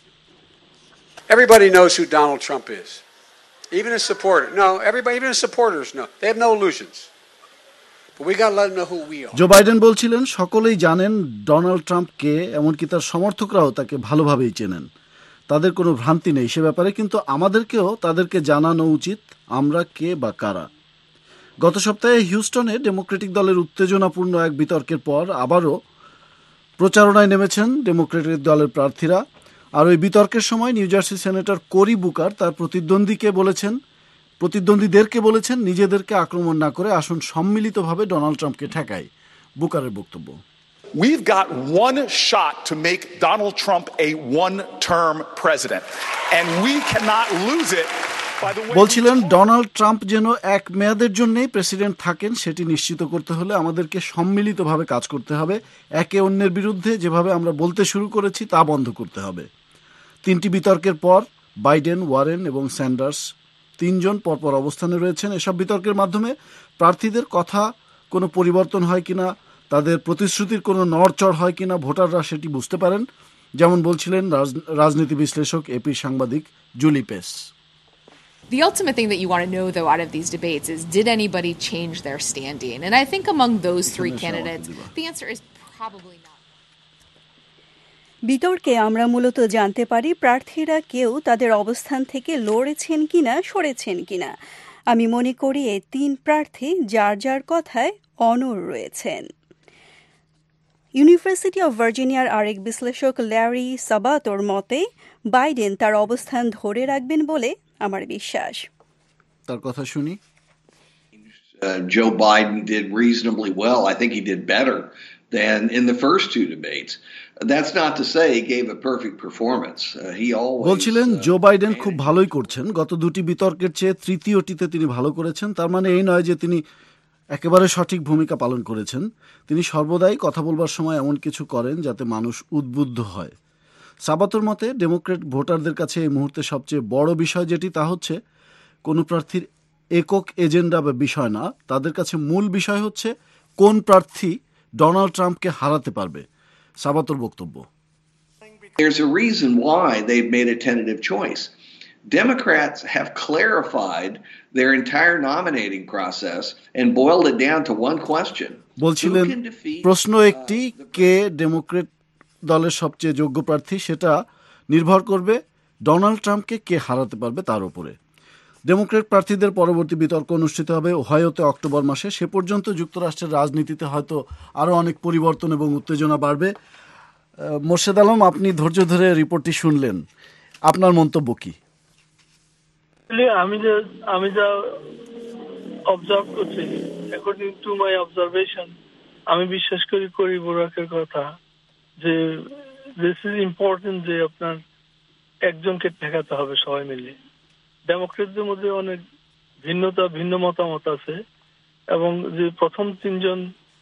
Everybody knows who Donald Trump is. Even his supporters. No, everybody, even his supporters know. They have no illusions. But we got to let them know who we are. Joe Biden বলছিলেন সকলেই জানেন ডোনাল্ড ট্রাম্পকে, এমনকি তার সমর্থকরাও তাকে ভালোভাবেই চেনেন, তাদের কোনো ভ্রান্তি নেই সে ব্যাপারে, কিন্তু আমাদেরকেও তাদেরকে জানানো উচিত আমরা কে বা কারা। গত সপ্তাহে হিউস্টনে ডেমোক্রেটিক দলের উত্তেজনাপূর্ণ এক বিতর্কের পর আবারও প্রচারণায় নেমেছেন ডেমোক্রেটিক দলের প্রার্থীরা। আর ওই বিতর্কের সময় New Jersey senator Cory Booker তার প্রতিদ্বন্দ্বীকে বলেছেন প্রতিদ্বন্দ্বীদেরকে বলেছেন নিজেদেরকে আক্রমণ না করে আসুন সম্মিলিতভাবে ডোনাল্ড ট্রাম্পকে ঠেকাই। বুকারের বক্তব্য, We've got one shot to make Donald Trump a one-term president, and we cannot lose it by the way. বলছিলেন ডোনাল্ড ট্রাম্প যেন এক মেয়াদের জন্যই প্রেসিডেন্ট থাকেন সেটি নিশ্চিত করতে হলে আমাদেরকে সম্মিলিতভাবে কাজ করতে হবে। একে অন্যের বিরুদ্ধে যেভাবে আমরা বলতে শুরু করেছি তা বন্ধ করতে হবে। তিনটি বিতর্কের পর বাইডেন, ওয়ারেন এবং স্যান্ডার্স তিনজন পরপর অবস্থানে রয়েছেন। এসব বিতর্কের মাধ্যমে প্রার্থীদের কথা কোনো পরিবর্তন হয় কিনা, তাদের প্রতিশ্রুতির কোনো নড়চড় হয় কিনা ভোটাররা সেটি বুঝতে পারেন, যেমন বলছিলেন রাজনীতি বিশ্লেষক এপির সাংবাদিক Julie Pace. The ultimate thing that you want to know, though, out of these debates is, did anybody change their standing? And I think among those three candidates, the answer is probably not. বিতর্কে আমরা মূলত জানতে পারি প্রার্থীরা কেউ তাদের অবস্থান থেকে লড়েছেন কিনা, সরেছেন কিনা। আমি মনে করি এই তিন প্রার্থী যার যার কথায় অনড় রয়েছেন। ইউনিভার্সিটি অব ভার্জিনিয়ার আরেক বিশ্লেষক ল্যারি সাবাতোর মতে বাইডেন তার অবস্থান ধরে রাখবেন বলে আমার বিশ্বাস। তার কথা শুনি। Uh, Joe Biden did reasonably well. I think he did better than in the first two debates. That's not to say he gave a perfect performance. Uh, he always বলছিলেন জো বাইডেন খুব ভালোই করছেন, গত দুটি বিতর্কের চেয়ে তৃতীয়টিতে তিনি ভালো করেছেন। তার মানে এই নয় যে তিনি একেবারে সঠিক ভূমিকা পালন করেছেন। তিনি সর্বদাই কথা বলবার সময় এমন কিছু করেন যাতে মানুষ উদ্বুদ্ধ হয়। সাবাতোর মতে ডেমোক্রেট ভোটারদের কাছে এই মুহূর্তে সবচেয়ে বড় বিষয় যেটি, তা হচ্ছে কোনো প্রার্থীর একক এজেন্ডা বা বিষয় না, তাদের কাছে মূল বিষয় হচ্ছে কোন প্রার্থী ডোনাল্ড ট্রাম্পকে হারাতে পারবে। সাবাতোর বক্তব্য, There's a reason why they've made a tentative choice. Democrats have clarified their entire nominating process and boiled it down to one question. বলছিলেন প্রশ্ন একটি, কে ডেমোক্রেট দলের সবচেয়ে যোগ্য প্রার্থী, সেটা নির্ভর করবে ডোনাল্ড ট্রাম্পকে কে হারাতে পারবে তার উপরে। ডেমোক্রেট প্রার্থীদের পরবর্তী বিতর্ক অনুষ্ঠিত হবে ওহাইওতে অক্টোবর মাসে। সে পর্যন্ত যুক্তরাষ্ট্রের রাজনীতিতে হয়তো আরও অনেক পরিবর্তন এবং উত্তেজনা বাড়বে। মোর্শেদ আলম, আপনি ধৈর্য ধরে রিপোর্টটি শুনলেন, আপনার মন্তব্য কি? আমি যে আমি যা অবজার্ভ করছি, অ্যাকর্ডিং টু মাই অবজারভেশন, আমি বিশ্বাস করি করি বুরাকের কথা যে দিস ইজ ইম্পর্টেন্ট যে আপনার একজনকে ঠেকাতে হবে সবাই মিলে। ডেমোক্রেটদের মধ্যে অনেক ভিন্নতা, ভিন্ন মতামত আছে এবং যে প্রথম তিনজন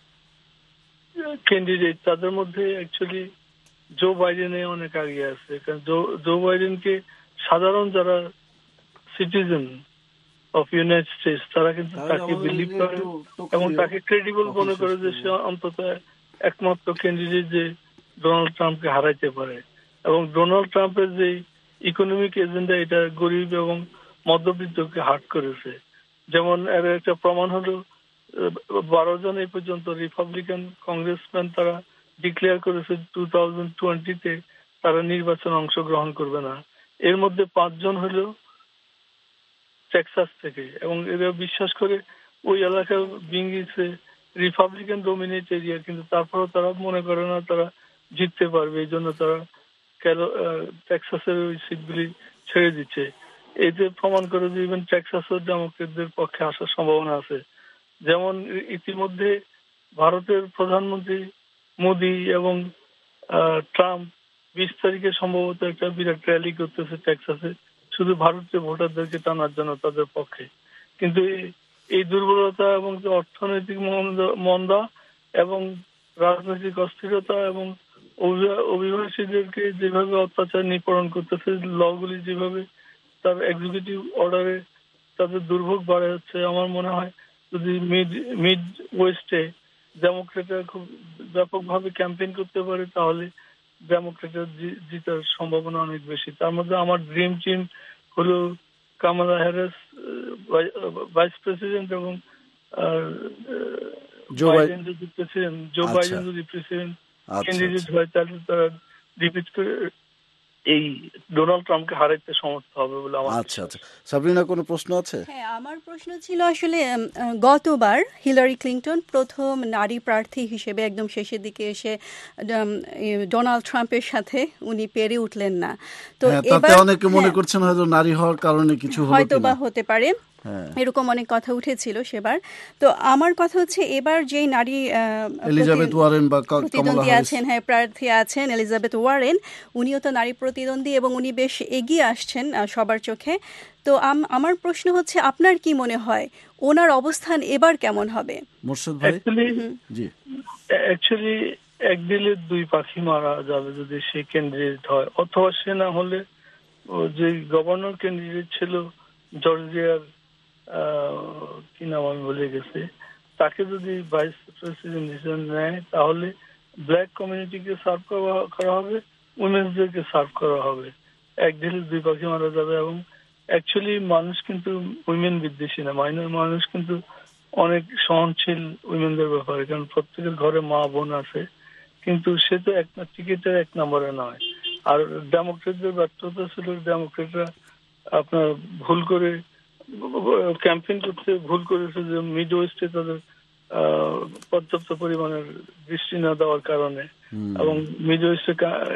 ক্যান্ডিডেট তাদের মধ্যে অ্যাকচুয়ালি জো বাইডেনে অনেক আগে আছে। কারণ জো বাইডেনকে সাধারণ যারা সিটিজেন অফ ইউনাইটেড স্টেটস তারা কিন্তু তাকে বিলিভ করে এবং তাকে ক্রেডিবল মনে করে যে সে অন্তত একমাত্র ক্যান্ডিডেট যে ডোনাল্ড ট্রাম্পকে হারাইতে পারে। এবং ডোনাল্ড ট্রাম্পের যে ইকোনমিক এজেন্ডা, এটা গরিব এবং মধ্যবিত্তকে হার্ট করেছে। যেমন এর একটা প্রমাণ হলো বারো জন এই পর্যন্ত রিপাবলিকান কংগ্রেসম্যান তারা ডিক্লেয়ার করেছে টু থাউজেন্ড টোয়েন্টিতে তারা নির্বাচনে অংশগ্রহণ করবে না। এর মধ্যে পাঁচজন হলো টেক্সাস থেকে এবং এরা বিশ্বাস করে ওই এলাকা বিং ইসে রিপাবলিকান ডোমিনেট এরিয়া, কিন্তু তারপরেও তারা মনে করে না তারা জিততে পারবে, এই জন্য তারা টেক্সাসের ওই সিটগুলি ছেড়ে দিচ্ছে। এতে প্রমাণ করে যে ইভেন টেক্সাসের ডেমোক্রেটদের পক্ষে আসার সম্ভাবনা আছে। যেমন ইতিমধ্যে ভারতের প্রধানমন্ত্রী মোদি এবং ট্রাম্প বিশ তারিখে সম্ভবত একটা বিরাট র্যালি করতেছে টেক্সাসে, শুধু ভারতীয় ভোটারদেরকে টানার জন্য তাদের পক্ষে। কিন্তু এই দুর্বলতা এবং অর্থনৈতিক মন্দা এবং রাজনৈতিক অস্থিরতা এবং অভিবাসীদেরকে যেভাবে অত্যাচার নিপীড়ন করতেছে, লগুলি যেভাবে তার এক্সিকিউটিভ অর্ডারে তাদের দুর্ভোগ বাড়ে হচ্ছে, আমার মনে হয় যদি মিড মিড ওয়েস্টে ডেমোক্রেটরা খুব ব্যাপকভাবে ক্যাম্পেইন করতে পারে তাহলে ডেমোক্রেটরা জিতার সম্ভাবনা অনেক বেশি। তার মধ্যে আমার ড্রিম টিম হলো কামালা হ্যারিস ভাইস প্রেসিডেন্ট এবং জো বাইডেন যদি প্রেসিডেন্ট জো বাইডেন যদি প্রেসিডেন্ট ক্যান্ডিডেট হয় তাহলে তারা রিপিট করে এই ডোনাল্ড ট্রাম্পকে হারাইতে সমর্থ হবে বলে আমার। আচ্ছা আচ্ছা, সাবরিনা কোনো প্রশ্ন আছে? হ্যাঁ, আমার প্রশ্ন ছিল আসলে গতবার হিলারি ক্লিন্টন প্রথম নারী প্রার্থী হিসেবে একদম শেষের দিকে এসে ডোনাল্ড ট্রাম্পের সাথে উনি পেরে উঠলেন না, তো এবার অনেকে মনে করছেন হয়তো নারী হওয়ার কারণে কিছু হয়তো বা হতে পারে, এরকম অনেক কথা উঠেছিল সেবার। তো আমার কথা হচ্ছে এবার যে নারী এলিজাবেথ ওয়ারেন বা প্রতিদ্বন্দ্বী আছেন, হ্যাঁ প্রার্থী আছেন এলিজাবেথ ওয়ারেন, উনিও তো নারী প্রতিদ্বন্দ্বী এবং উনি বেশ এগিয়ে আসছেন সবার চোখে। তো আমার প্রশ্ন হচ্ছে আপনার কি মনে হয় ওনার অবস্থান এবার কেমন হবে? মোর্শেদ ভাই, জি অ্যাকচুয়ালি এক দিলে দুই পাখি মারা যাবে যদি সে ক্যান্ডিডেট হয়, অথবা সে না হলে যে গভর্নর ক্যান্ডিডেট ছিল জর্জিয়ার কি নাম আমি বলে গেছি, তাকে যদি ভাইস প্রেসিডেন্ট হিসেবে নেয় তাহলে ব্ল্যাক কমিউনিটিকে সার্ভ করা হবে, উইমেন্সদেরকে সার্ভ করা হবে। এক ঢিলে দুই পাখি মারা যাবে। এবং অ্যাকচুয়ালি মানুষ কিন্তু উইমেন বিদ্বেষী না, মাইনর মানুষ কিন্তু অনেক সহনশীল উইমেনদের ব্যাপারে, কারণ প্রত্যেকের ঘরে মা বোন আছে, কিন্তু সে তো এক টিকিটের এক নম্বরে নয়। আর ডেমোক্রেটদের ব্যর্থতা ছিল ডেমোক্রেটরা আপনার ভুল করে ক্যাম্পেইন করতে ভুল করেছে যে মিড ওয়েস্টে তাদের পর্যাপ্ত পরিমাণের দৃষ্টি না দেওয়ার কারণে, এবং মিড ওয়েস্টে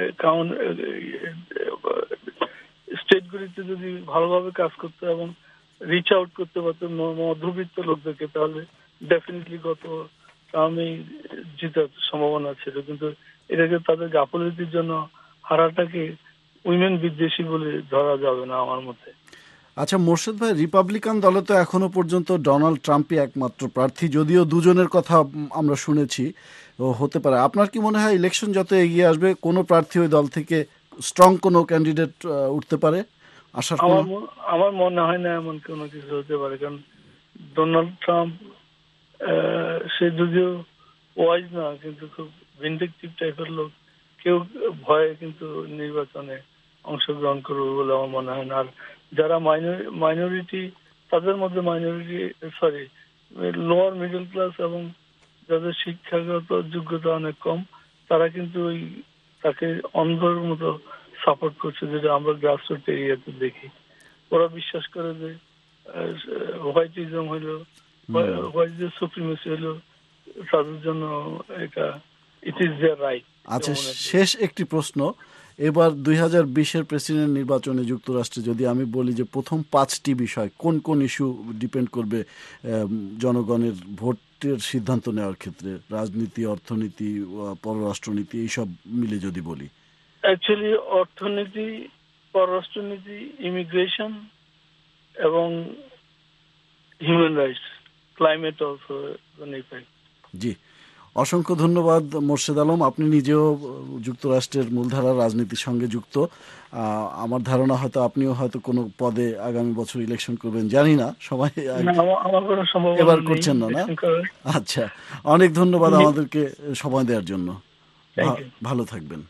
স্টেটগুলিতে যদি ভালোভাবে কাজ করতে এবং রিচ আউট করতে পারতো মধ্যবিত্ত লোকদেরকে তাহলে ডেফিনেটলি গত টার্মেই জিতার সম্ভাবনা ছিল। কিন্তু এটাকে তাদের গাফলতির জন্য হারাটাকে উইমেন বিদ্বেষী বলে ধরা যাবে না আমার মতে। আচ্ছা মোর্শেদ ভাই, রিপাবলিকান দলে তো এখনো পর্যন্ত ডোনাল্ড ট্রাম্পই একমাত্র প্রার্থী, যদিও দুজনের কথা আমরা শুনেছি হতে পারে। আপনার কি মনে হয় ইলেকশন যত এগিয়ে আসবে কোনো প্রার্থী ওই দল থেকে স্ট্রং কোনো ক্যান্ডিডেট উঠতে পারে? আশার আমার মনে হয় না এমন কোনো কিছু হতে পারে, কারণ ডোনাল্ড ট্রাম্প সে যদিও ওয়াইজ না কিন্তু খুব ভিন্ডিকটিভ টাইপের লোক, কেউ ভয়ে কিন্তু নির্বাচনে অংশগ্রহণ করবে বলে আমার মনে হয় না। আর যারা মাইনরিটি তাদের মধ্যে minority sorry lower middle class এবং যাদের শিক্ষাগত যোগ্যতা অনেক কম, তারা কিন্তু ওই তাকে অন্ধর মতো সাপোর্ট করছে, যেটা আমরা গ্রাসরুট এরিয়াতে দেখি। ওরা বিশ্বাস করে যে হোয়াইটিজম হইলো হোয়াইট সুপ্রিমেসি হইলো তাদের জন্য এটা ইট ইজ দেয়ার রাইট। আচ্ছা, শেষ একটি প্রশ্ন, এবার দুই হাজার বিশের প্রেসিডেন্ট নির্বাচনে যুক্তরাষ্ট্রে যদি আমি বলি যে প্রথম পাঁচটি বিষয় কোন কোন ইস্যু ডিপেন্ড করবে জনগণের ভোটের সিদ্ধান্ত নেওয়ার ক্ষেত্রে, রাজনীতি, অর্থনীতি, পররাষ্ট্রনীতি, এইসব মিলে যদি বলি? অ্যাকচুয়ালি অর্থনীতি, পররাষ্ট্রনীতি, ইমিগ্রেশন এবং human rights, climate also an impact. জি, অসংখ্য ধন্যবাদ মোর্শেদ আলম। আপনি নিজেও যুক্তরাষ্ট্রের মূলধারার রাজনীতির সঙ্গে যুক্ত। আমার ধারণা হয়তো আপনিও হয়তো কোনো পদে আগামী বছর ইলেকশন করবেন, জানি না, সময় এবার করছেন না না? আচ্ছা, অনেক ধন্যবাদ আমাদেরকে সময় দেওয়ার জন্য। ভালো থাকবেন।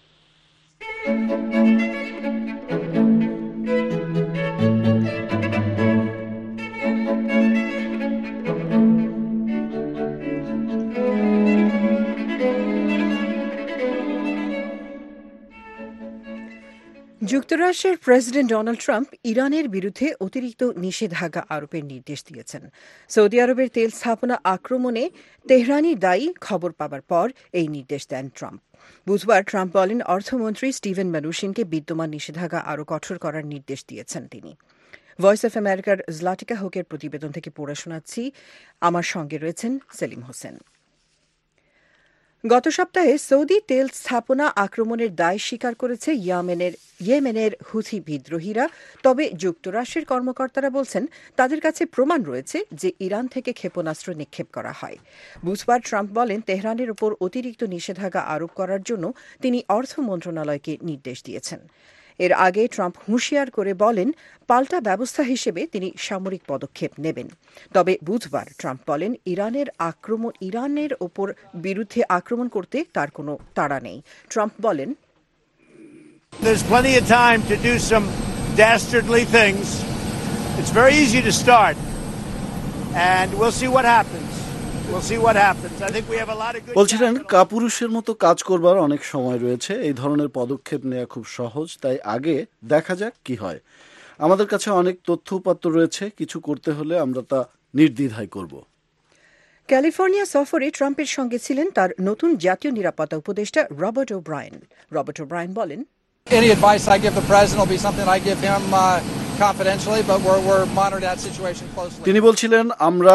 যুক্তরাষ্ট্রের প্রেসিডেন্ট ডোনাল্ড ট্রাম্প ইরানের বিরুদ্ধে অতিরিক্ত নিষেধাজ্ঞা আরোপের নির্দেশ দিয়েছেন। সৌদি আরবের তেল স্থাপনা আক্রমণে তেহরানি দায়ী খবর পাবার পর এই নির্দেশ দেন ট্রাম্প। বুধবার ট্রাম্প বলেন অর্থমন্ত্রী স্টিভেন ম্যানুশিনকে বিদ্যমান নিষেধাজ্ঞা আরও কঠোর করার নির্দেশ দিয়েছেন তিনি। ভয়েস অফ আমেরিকার জলাটিকা হোকের প্রতিবেদন থেকে পড়ে শোনাচ্ছি, আমার সঙ্গে রয়েছেন সেলিম হোসেন। গত সপ্তাহে সৌদি তেল স্থাপনা আক্রমণের দায় স্বীকার করেছে ইয়েমেনের ইয়েমেনের হুথি বিদ্রোহীরা। তবে যুক্তরাষ্ট্রের কর্মকর্তারা বলছেন তাদের কাছে প্রমাণ রয়েছে যে ইরান থেকে ক্ষেপণাস্ত্র নিক্ষেপ করা হয়। বুধবার ট্রাম্প বলেন তেহরানের ওপর অতিরিক্ত নিষেধাজ্ঞা আরোপ করার জন্য তিনি অর্থ মন্ত্রণালয়কে নির্দেশ দিয়েছেন। এর আগে ট্রাম্প হুঁশিয়ার করে বলেন পাল্টা ব্যবস্থা হিসেবে তিনি সামরিক পদক্ষেপ নেবেন। তবে বুধবার ট্রাম্প বলেন ইরানের আক্রমণ ইরানের ওপর বিরুদ্ধে আক্রমণ করতে তার কোনো তাড়া নেই। ট্রাম্প বলেন, There's plenty of time to do some dastardly things. It's very easy to start, and we'll see what happens. We'll see what happens. I think we have a lot of good. বলছিলেন কাপুরুষের মতো কাজ করবার অনেক সময় রয়েছে, এই ধরনের পদক্ষেপ নেওয়া খুব সহজ, তাই আগে দেখা যাক কি হয়। আমাদের কাছে অনেক তথ্য উপাত্ত রয়েছে, কিছু করতে হলে আমরা তা নির্দ্বিধায় করব। ক্যালিফোর্নিয়া সফরে ট্রাম্পের সঙ্গে ছিলেন তার নতুন জাতীয় নিরাপত্তা উপদেষ্টা রবার্ট ওব্রায়েন। রবার্ট ওব্রায়েন বলেন, Any advice I give the president will be something I give him uh, confidentially, but we're, we're monitoring that situation closely. তিনি বলছিলেন আমরা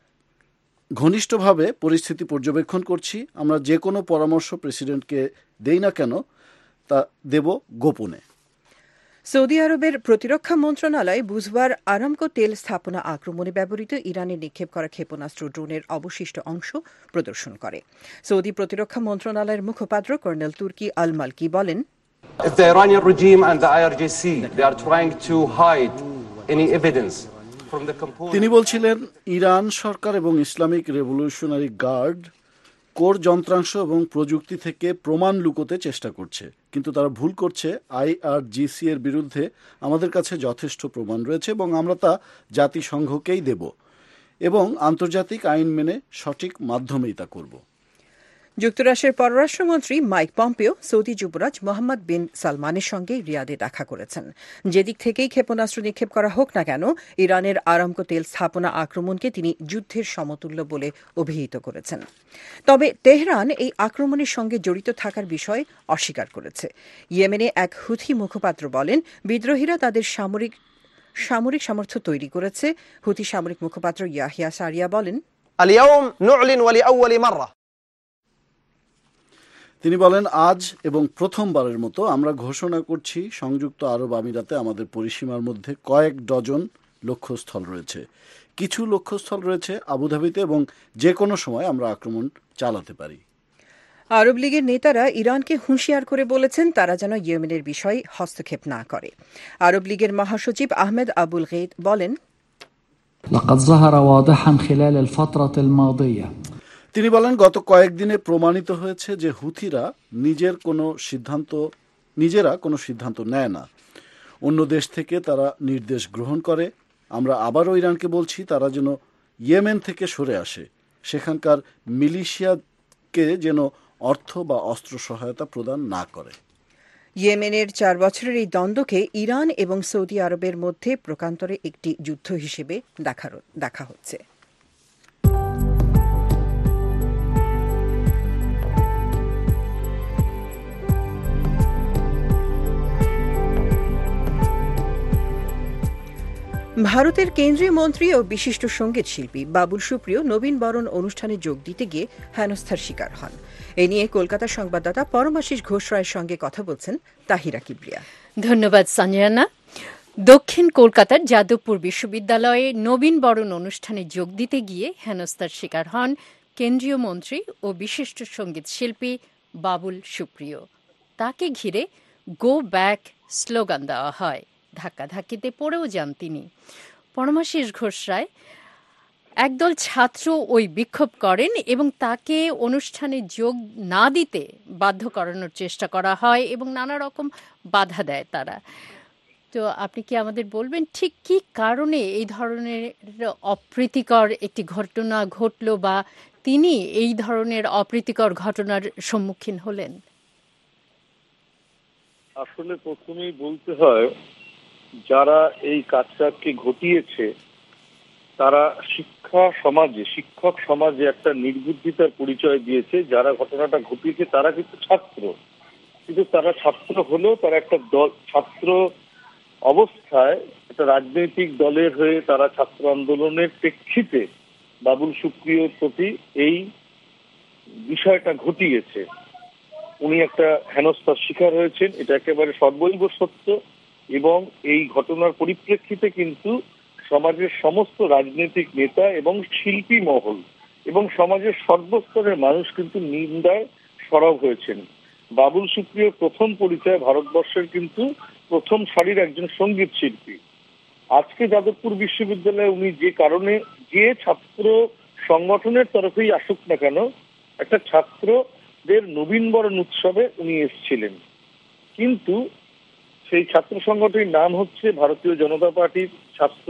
ঘনিষ্ঠভাবে পরিস্থিতি পর্যবেক্ষণ করছি, আমরা যে কোনো পরামর্শ প্রেসিডেন্টকে দেই না কেন তা দেব গোপনে। সৌদি আরবের প্রতিরক্ষা মন্ত্রণালয় বুধবার আরামকো তেল স্থাপনা আক্রমণে ব্যবহৃত ইরানের নিক্ষেপ করা ক্ষেপণাস্ত্র ড্রোনের অবশিষ্ট অংশ প্রদর্শন করে। সৌদি প্রতিরক্ষা মন্ত্রণালয়ের মুখপাত্র কর্নেল তুর্কি আল মালকি বলেন, If the Iranian regime and the I R G C they are trying to hide any evidence from the component. তিনি বলছিলেন ইরান সরকার এবং ইসলামিক রেভলিউশনারি গার্ড কোর যন্ত্রাংশ এবং প্রযুক্তি থেকে প্রমাণ লুকোতে চেষ্টা করছে, কিন্তু তারা ভুল করছে। আই আর জি সি এর বিরুদ্ধে আমাদের কাছে যথেষ্ট প্রমাণ রয়েছে এবং আমরা তা জাতিসংঘকেই দেব এবং আন্তর্জাতিক আইন মেনে সঠিক মাধ্যমেই তা করব। যুক্তরাষ্ট্রের পররাষ্ট্রমন্ত্রী মাইক পম্পেও সৌদি যুবরাজ মোহাম্মদ বিন সালমানের সঙ্গে রিয়াদে দেখা করেছেন। যেদিক থেকেই ক্ষেপণাস্ত্র নিক্ষেপ করা হোক না কেন, ইরানের আরামকো তেল স্থাপনা আক্রমণকে তিনি যুদ্ধের সমতুল্য বলে অভিহিত করেছেন। তবে তেহরান এই আক্রমণের সঙ্গে জড়িত থাকার বিষয় অস্বীকার করেছে। ইয়েমেনে এক হুথি মুখপাত্র বলেন বিদ্রোহীরা তাদের সামরিক সামরিক সামর্থ্য তৈরি করেছে। হুথি সামরিক মুখপাত্র ইয়াহিয়া সারিয়া বলেন, اليوم نعلن ولأول مرة তিনি বলেন আজ এবং প্রথমবারের মতো আমরা ঘোষণা করছি সংযুক্ত আরব আমিরাতে আমাদের পরিসীমার মধ্যে কয়েক ডজন লক্ষ্যস্থল রয়েছে। কিছু লক্ষ্যস্থল রয়েছে আবুধাবিতে এবং যে কোনো সময় আমরা আক্রমণ চালাতে পারি। আরব লীগের নেতারা ইরানকে হুঁশিয়ার করে বলেছেন তারা যেন ইয়েমেনের বিষয়ে হস্তক্ষেপ না করে। আরব লীগের মহাসচিব আহমেদ আবুল গেইত বলেন, لقد ظهر واضحا خلال الفترة الماضية তিনি বলেন গত কয়েকদিনে প্রমাণিত হয়েছে যে হুথিরা নিজের কোনো সিদ্ধান্ত নিজেরা কোনো সিদ্ধান্ত নেয় না, অন্য দেশ থেকে তারা নির্দেশ গ্রহণ করে। আমরা আবারও ইরানকে বলছি তারা যেন ইয়েমেন থেকে সরে আসে, সেখানকার মিলিশিয়াকে যেন অর্থ বা অস্ত্র সহায়তা প্রদান না করে। ইয়েমেনের চার বছরের এই দ্বন্দ্বকে ইরান এবং সৌদি আরবের মধ্যে প্রকান্তরে একটি যুদ্ধ হিসেবে দেখা হচ্ছে। ভারতের কেন্দ্রীয় মন্ত্রী ও বিশিষ্ট সঙ্গীত শিল্পী বাবুল সুপ্রিয় নবীন বরণ অনুষ্ঠানে যোগ দিতে গিয়ে হেনস্থার শিকার হন। এ নিয়ে কলকাতা সংবাদদাতা পরমাশিস ঘোষ রায়ের সঙ্গে কথা বলছেন তাহিরা কিবরিয়া। ধন্যবাদ সঞ্জনা। দক্ষিণ কলকাতার যাদবপুর বিশ্ববিদ্যালয়ে নবীন বরণ অনুষ্ঠানে যোগ দিতে গিয়ে হেনস্থার শিকার হন কেন্দ্রীয় মন্ত্রী ও বিশিষ্ট সঙ্গীত শিল্পী বাবুল সুপ্রিয়। তাকে ঘিরে গো ব্যাক স্লোগান দেওয়া হয়। ধাক্কাধাক্কিতে পড়েও যান তিনি। পরমাশিস ঘোষ রায়, একদল ছাত্র ওই বিক্ষোভ করেন এবং তাকে অনুষ্ঠানে যোগ না দিতে বাধ্য করানোর চেষ্টা করা হয় এবং নানা রকম বাধা দেয় তারা। তো আপনি কি আমাদের বলবেন ঠিক কি কারণে এই ধরনের অপ্রীতিকর একটি ঘটনা ঘটল বা তিনি এই ধরনের অপ্রীতিকর ঘটনার সম্মুখীন হলেন? আসলে প্রথমেই বলতে হয় যারা এই কাজটাকে ঘটিয়েছে তারা শিক্ষা সমাজে শিক্ষক সমাজে একটা নির্বুদ্ধিতার পরিচয় দিয়েছে। যারা ঘটনাটা ঘটিয়েছে তারা কিন্তু ছাত্র, কিন্তু তারা ছাত্র হলেও তারা একটা দল ছাত্র অবস্থায় একটা রাজনৈতিক দলের হয়ে তারা ছাত্র আন্দোলনের প্রেক্ষিতে বাবুল সুপ্রিয়র প্রতি এই বিষয়টা ঘটিয়েছে, উনি একটা হেনস্থার শিকার হয়েছেন, এটা একেবারে সর্বৈব সত্য। এবং এই ঘটনার পরিপ্রেক্ষিতে কিন্তু সমাজের সমস্ত রাজনৈতিক নেতা এবং শিল্পী মহল এবং সমাজের সর্বস্তরের মানুষ কিন্তু নিন্দায় সরব হয়েছেন। বাবুল সুপ্রিয়র প্রথম পরিচয় ভারতবর্ষের কিন্তু প্রথম সারির একজন সঙ্গীত শিল্পী। আজকে যাদবপুর বিশ্ববিদ্যালয়ে উনি যে কারণে, যে ছাত্র সংগঠনের তরফেই আসুক না কেন, একটা ছাত্রদের নবীনবরণ উৎসবে উনি এসেছিলেন। কিন্তু সেই ছাত্র সংগঠনের নাম হচ্ছে ভারতীয় জনতা পার্টির ছাত্র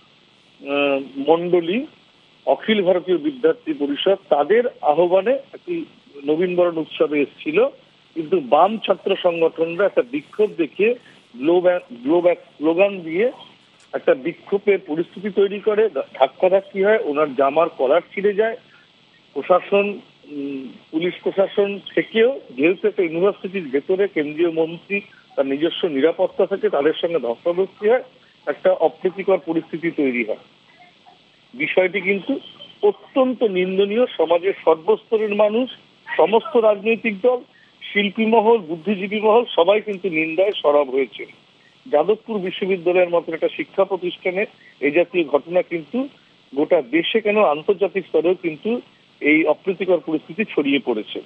মন্ডলী, অখিল ভারতীয় বিদ্যার্থী পরিষদ, তাদের আহ্বানে একটি নবীনবরণ উৎসবে এসেছিল। কিন্তু বাম ছাত্র সংগঠনরা একটা বিক্ষোভ দেখিয়ে go back go back slogan দিয়ে একটা বিক্ষোভের পরিস্থিতি তৈরি করে, ধাক্কাধাক্কি হয়, ওনার জামার কলার ছিঁড়ে যায়। প্রশাসন, পুলিশ প্রশাসন থেকেও, যেহেতু একটা ইউনিভার্সিটির ভেতরে কেন্দ্রীয় মন্ত্রী, তার নিজস্ব নিরাপত্তা থাকে, তাদের সঙ্গে ধস্তাধস্তি হয়, একটা অপ্রীতিকর পরিস্থিতি তৈরি হয়। বিষয়টি কিন্তু অত্যন্ত নিন্দনীয়। সমাজের সর্বস্তরের মানুষ, সমস্ত রাজনৈতিক দল, শিল্পী মহল, বুদ্ধিজীবী মহল সবাই কিন্তু নিন্দায় সরব হয়েছে। যাদবপুর বিশ্ববিদ্যালয়ের মতো একটা শিক্ষা প্রতিষ্ঠানে এই জাতীয় ঘটনা কিন্তু গোটা দেশে কেন আন্তর্জাতিক স্তরেও কিন্তু এই অপ্রীতিকর পরিস্থিতি ছড়িয়ে পড়েছে।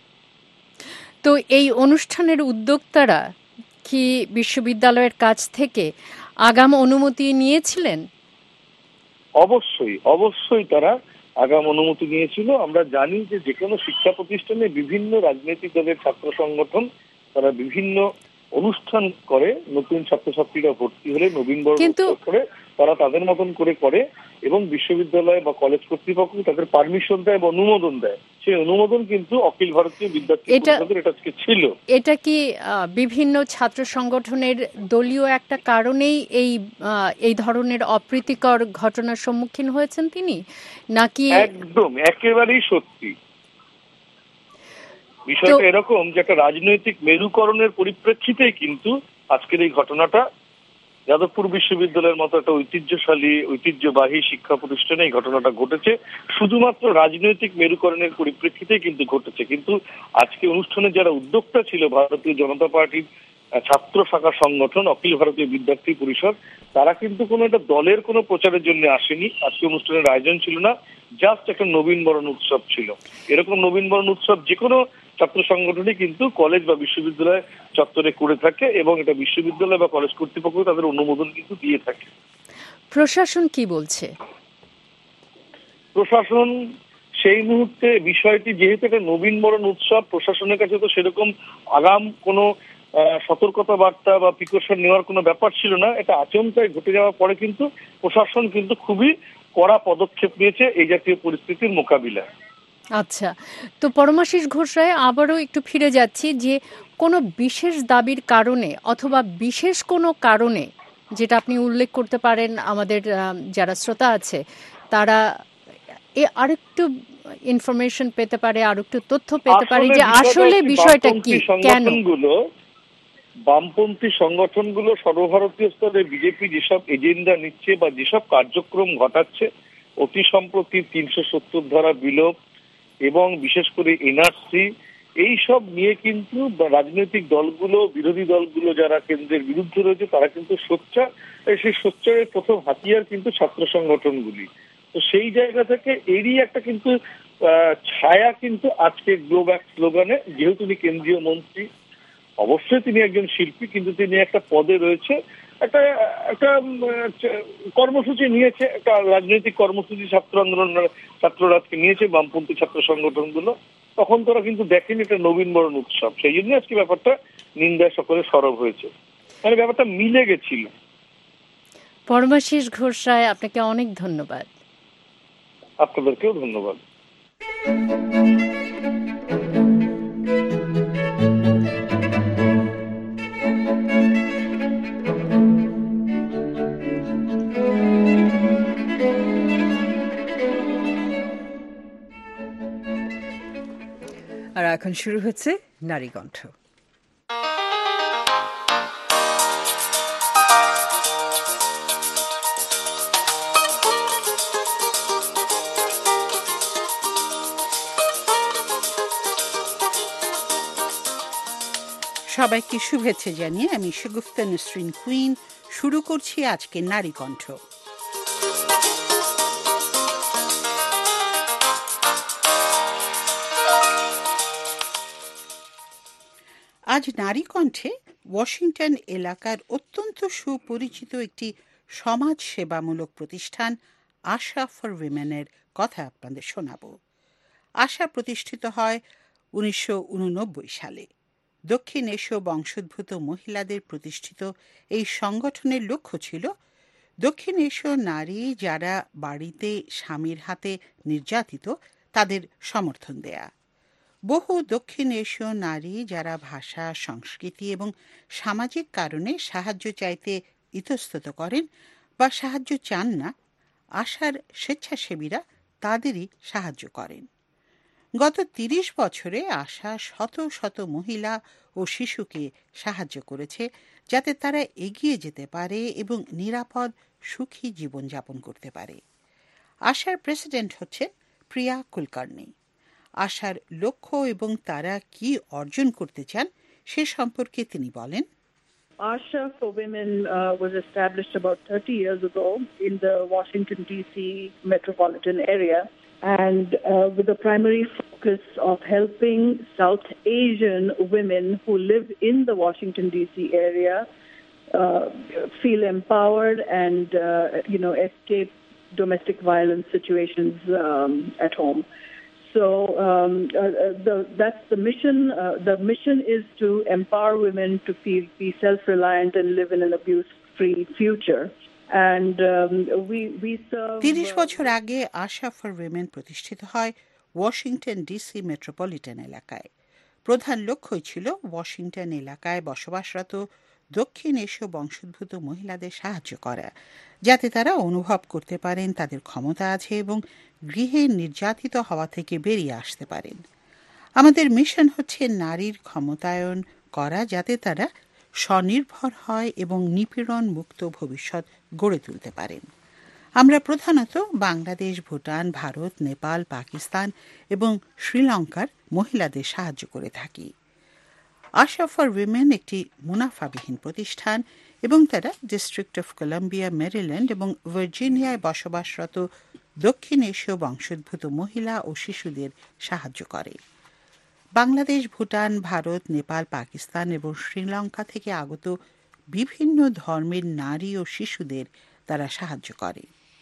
তো এই অনুষ্ঠানের উদ্যোক্তারা কি বিশ্ববিদ্যালয়ের কাছ থেকে আগাম অনুমতি নিয়েছিলেন? অবশ্যই অবশ্যই তারা আগাম অনুমতি নিয়েছিল। আমরা জানি যে যে কোনো শিক্ষা প্রতিষ্ঠানে বিভিন্ন রাজনৈতিক দলের ছাত্র সংগঠন তারা বিভিন্ন অনুষ্ঠান করে, নতুন ছাত্রছাত্রীরা ভর্তি হলে নবীনবরণ উৎসব করে তারা তাদের মতন করে করে এবং বিশ্ববিদ্যালয় বা কলেজ কর্তৃপক্ষ তাদের পারমিশন দেয় বা অনুমোদন দেয়। সেই অনুমোদন কিন্তু অখিল ভারতীয় বিদ্যার্থী পরিষদের এটা ছিল। এটা কি বিভিন্ন ছাত্র সংগঠনের দলীয় একটা কারণেই এই এই ধরনের অপ্রীতিকর ঘটনার সম্মুখীন হয়েছেন তিনি, নাকি? একদম একেবারেই সত্যি। বিষয়টা এরকম যে একটা রাজনৈতিক মেরুকরণের পরিপ্রেক্ষিতেই কিন্তু আজকের এই ঘটনাটা যাদবপুর বিশ্ববিদ্যালয়ের মতো একটা ঐতিহ্যশালী ঐতিহ্যবাহী শিক্ষা প্রতিষ্ঠানে এই ঘটনাটা ঘটেছে। শুধুমাত্র রাজনৈতিক মেরুকরণের পরিপ্রেক্ষিতেই কিন্তু ঘটেছে। কিন্তু আজকে অনুষ্ঠানে যারা উদ্যোক্তা ছিল, ভারতীয় জনতা পার্টির ছাত্র শাখা সংগঠন অখিল ভারতীয় বিদ্যার্থী পরিষদ, তারা কিন্তু কোনো একটা দলের কোনো প্রচারের জন্য আসেনি। আজকে অনুষ্ঠানের আয়োজন ছিল না, জাস্ট একটা নবীনবরণ উৎসব ছিল। এরকম নবীনবরণ উৎসব যে কোনো ছাত্র সংগঠনই কিন্তু কলেজ বা বিশ্ববিদ্যালয় চত্বরে করে থাকে এবং এটা বিশ্ববিদ্যালয় বা কলেজ কর্তৃপক্ষ তাদের অনুমোদন কিন্তু দিয়ে থাকে। প্রশাসন কি বলছে? প্রশাসন সেই মুহূর্তে বিষয়টি, যেহেতু একটা নবীনবরণ উৎসব, প্রশাসনের কাছে তো সেরকম আগাম কোনো সতর্কতা বার্তা বা প্রিকশন নেওয়ার কোনো ব্যাপার ছিল না। এটা আচমকাই ঘটে যাওয়ার পরে কিন্তু প্রশাসন কিন্তু খুবই কড়া পদক্ষেপ নিয়েছে এই জাতীয় পরিস্থিতির মোকাবিলায়। আচ্ছা, তো পরমাশিস ঘোষ রায়, আবারও একটু ফিরে যাচ্ছি যে কোনো বিশেষ দাবির কারণে অথবা বিশেষ কোনো কারণে যেটা আপনি উল্লেখ করতে পারেন, আমাদের যারা শ্রোতা আছে তারা এ আরেকটু ইনফরমেশন পেতে পারে, আরেকটু তথ্য পেতে পারে যে আসলে বিষয়টা কি, কেন বামপন্থী সংগঠনগুলো সর্বভারতীয় স্তরে বিজেপি যেসব এজেন্ডা নিচ্ছে বা যেসব কার্যক্রম ঘটাচ্ছে, অতি সম্প্রতি তিনশো সত্তর ধারা বিলোপ এবং বিশেষ করে এনআরসি, এই সব নিয়ে কিন্তু রাজনৈতিক দলগুলো, বিরোধী দলগুলো যারা কেন্দ্রের বিরুদ্ধে রয়েছে তারা কিন্তু সোচ্চার। সেই সোচ্চারের প্রথম হাতিয়ার কিন্তু ছাত্র সংগঠনগুলি। তো সেই জায়গা থেকে এরই একটা কিন্তু ছায়া কিন্তু আজকে গ্লো ব্যাক স্লোগানে, যেহেতু তিনি কেন্দ্রীয় মন্ত্রী, অবশ্যই তিনি একজন শিল্পী, কিন্তু তিনি একটা পদে রয়েছে, একটা একটা কর্মসূচি নিয়েছে, একটা রাজনৈতিক কর্মসূচি ছাত্র আন্দোলন ছাত্ররা আজকে নিয়েছে, বামপন্থী ছাত্র সংগঠনগুলো। তখন তারা কিন্তু দেখেনি এটা নবীনবরণ উৎসব, সেই জন্য আজকে ব্যাপারটা নিন্দায় সকলে সরব হয়েছে, মানে ব্যাপারটা মিলে গেছিল। পরমাশিস ঘোষ রায়, আপনাকে অনেক ধন্যবাদ। আপনাদেরকেও ধন্যবাদ। আর এখন শুরু হচ্ছে নারী কণ্ঠ। সবাইকে শুভেচ্ছা জানিয়ে আমি শগুফতা নসরিন কুইন শুরু করছি আজকে নারী কণ্ঠ। আজ নারী কণ্ঠে ওয়াশিংটন এলাকার অত্যন্ত সুপরিচিত একটি সমাজ সেবামূলক প্রতিষ্ঠান আশা ফর উইমেনের কথা আপনাদের শোনাব। আশা প্রতিষ্ঠিত হয় উনিশশো উননব্বই সালে। দক্ষিণ এশীয় বংশোদ্ভূত মহিলাদের প্রতিষ্ঠিত এই সংগঠনের লক্ষ্য ছিল দক্ষিণ এশীয় নারী যারা বাড়িতে স্বামীর হাতে নির্যাতিত তাদের সমর্থন দেয়া। বহু দক্ষিণ এশীয় নারী যারা ভাষা, সংস্কৃতি এবং সামাজিক কারণে সাহায্য চাইতে ইতস্তত করেন বা সাহায্য চান না, আশার স্বেচ্ছাসেবীরা তাদেরই সাহায্য করেন। গত তিরিশ বছরে আশা শত শত মহিলা ও শিশুকে সাহায্য করেছে যাতে তারা এগিয়ে যেতে পারে এবং নিরাপদ সুখী জীবনযাপন করতে পারে। আশার প্রেসিডেন্ট হচ্ছেন প্রিয়া কুলকার্নি। আশার লক্ষ্য এবং তারা কি অর্জন করতে চান সে সম্পর্কে তিনি বলেন, Asha for Women uh, was established about thirty years ago in the Washington, D C metropolitan area, and uh, with the primary focus of helping South Asian women who live in the Washington, D C area uh, feel empowered and, uh, you know, escape domestic violence situations um, at home. So um, uh, the, that's the mission. Uh, the mission is to empower women to feel, be self-reliant and live in an abuse-free future. And um, we we serve. তিরিশ বছর আগে আশা ফর উইমেন প্রতিষ্ঠিত হয় ওয়াশিংটন ডিসি মেট্রোপলিটন এলাকায়। প্রধান লক্ষ্যই ছিল ওয়াশিংটন এলাকায় বসবাসরত দক্ষিণ এশীয় বংশোদ্ভূত মহিলাদের সাহায্য করা, যাতে তারা অনুভব করতে পারেন তাদের ক্ষমতা আছে এবং গৃহে নির্যাতিত হওয়া থেকে বেরিয়ে আসতে পারেন। আমাদের মিশন হচ্ছে নারীর ক্ষমতায়ন করা, যাতে তারা স্বনির্ভর হয় এবং নিপীড়ন মুক্ত ভবিষ্যৎ গড়ে তুলতে পারেন। আমরা প্রধানত বাংলাদেশ, ভুটান, ভারত, নেপাল, পাকিস্তান এবং শ্রীলঙ্কার মহিলাদের সাহায্য করে থাকি। আশা ফর উইমেন একটি মুনাফাবিহীন প্রতিষ্ঠান এবং তারা ডিস্ট্রিক্ট অফ কলম্বিয়া, মেরিল্যান্ড এবং ভার্জিনিয়ায় বসবাসরত দক্ষিণ এশীয় বংশোদ্ভূত মহিলা ও শিশুদের সাহায্য করে। বাংলাদেশ, ভুটান, ভারত, নেপাল, পাকিস্তান এবং শ্রীলঙ্কা থেকে আগত বিভিন্ন ধর্মের নারী ও শিশুদের তারা সাহায্য করে।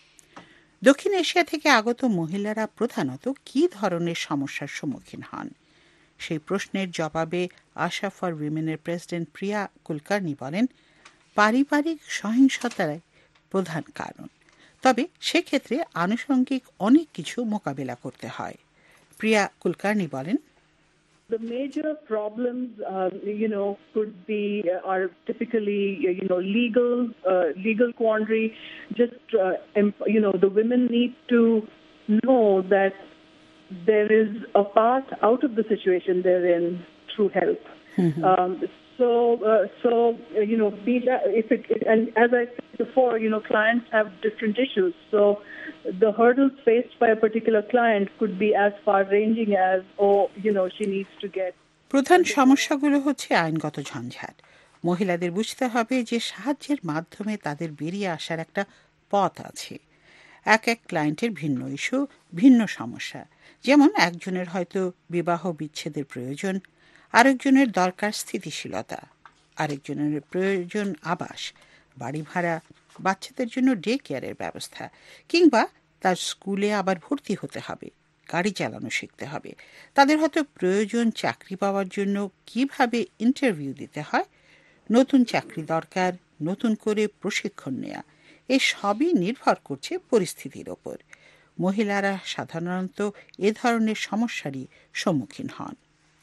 দক্ষিণ এশিয়া থেকে আগত মহিলারা প্রধানত কী ধরনের সমস্যার সম্মুখীন হন সেই প্রশ্নের জবাবে আশা ফর উইমেনের প্রেসিডেন্ট প্রিয়া কুলকার্নি বলেন, পারিবারিক সহিংসতাই প্রধান কারণ, তবে সেক্ষেত্রে আনুষঙ্গিক অনেক কিছু মোকাবেলা করতে হয়। প্রিয়া কুলকার্নি বলেন, The major problems, uh, you know, could be uh, are typically, you know, legal, uh, legal quandary. Just, uh, you know, the women need to know that there is a path out of the situation they're in through help. Mm-hmm. Um, so, uh, so uh, you know, be that if it, it, and as I said before, you know, clients have different issues. So, the hurdles faced by a particular client could be as far-ranging as, oh, you know, she needs to get. প্রধান সমস্যাগুলো হচ্ছে আইনগত ঝঞ্ঝাট। মহিলাদের বুঝতে হবে যে সাহায্যের মাধ্যমে তাদের বেরিয়ে আসার একটা পথ আছে। এক এক ক্লায়েন্টের ভিন্ন ইস্যু, ভিন্ন সমস্যা। যেমন একজনের হয়তো বিবাহ বিচ্ছেদের প্রয়োজন, আরেকজনের দরকার স্থিতিশীলতা, আরেকজনের প্রয়োজন আবাস, বাড়ি ভাড়া, বাচ্চাদের জন্য ডে কেয়ারের ব্যবস্থা, কিংবা তার স্কুলে আবার ভর্তি হতে হবে, গাড়ি চালানো শিখতে হবে। তাদের হয়তো প্রয়োজন চাকরি পাওয়ার জন্য কিভাবে ইন্টারভিউ দিতে হয়, নতুন চাকরি দরকার, নতুন করে প্রশিক্ষণ নেওয়া। এই সবই নির্ভর করছে পরিস্থিতির ওপর। মহিলারা সাধারণত এ ধরনের সমস্যারই সম্মুখীন হন।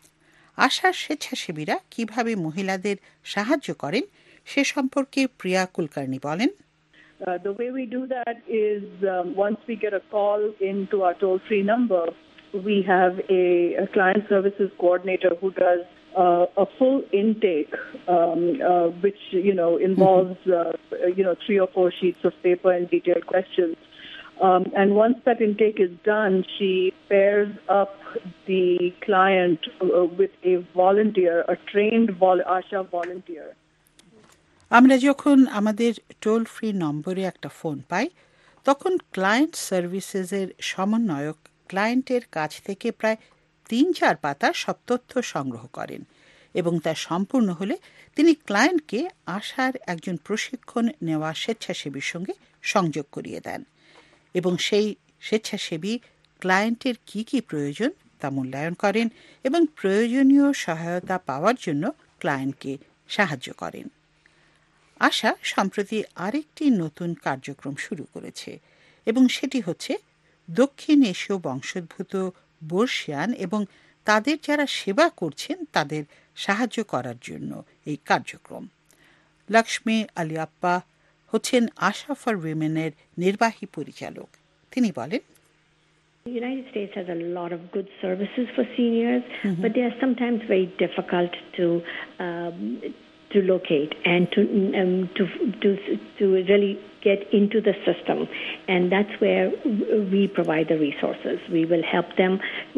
আশার স্বেচ্ছাসেবীরা কিভাবে মহিলাদের সাহায্য করেন সে সম্পর্কে প্রিয়া কুলকার্নি বলেন, Uh, the way we do that is um, once we get a call into our toll-free number, we have a, a client services coordinator who does uh, a full intake, um, uh, which, you know, involves, uh, you know, three or four sheets of paper and detailed questions. Um, and once that intake is done, she pairs up the client uh, with a volunteer, a trained vol- ASHA volunteer. আমরা যখন আমাদের টোল ফ্রি নম্বরে একটা ফোন পাই, তখন ক্লায়েন্ট সার্ভিসেসের সমন্বয়ক ক্লায়েন্টের কাছ থেকে প্রায় তিন চার পাতা সব তথ্য সংগ্রহ করেন এবং তা সম্পূর্ণ হলে তিনি ক্লায়েন্টকে আশার একজন প্রশিক্ষণ নেওয়া স্বেচ্ছাসেবীর সঙ্গে সংযোগ করিয়ে দেন এবং সেই স্বেচ্ছাসেবী ক্লায়েন্টের কি কি প্রয়োজন তা মূল্যায়ন করেন এবং প্রয়োজনীয় সহায়তা পাওয়ার জন্য ক্লায়েন্টকে সাহায্য করেন। আশা সম্প্রতি আরেকটি নতুন কার্যক্রম শুরু করেছে এবং সেটি হচ্ছে দক্ষিণ এশীয় বংশোদ্ভূত বর্ষিয়ান এবং তাদের যারা সেবা করছেন তাদের সাহায্য করার জন্য এই কার্যক্রম। লক্ষ্মী আলিয়াপ্পা হচ্ছেন আশা ফর উইমেনের নির্বাহী পরিচালক। তিনি বলেন, The United States has a lot of good services for seniors, mm-hmm. but they are sometimes very difficult to um, to locate and to um, to to to really get into the system, and that's where we provide the resources. We will help them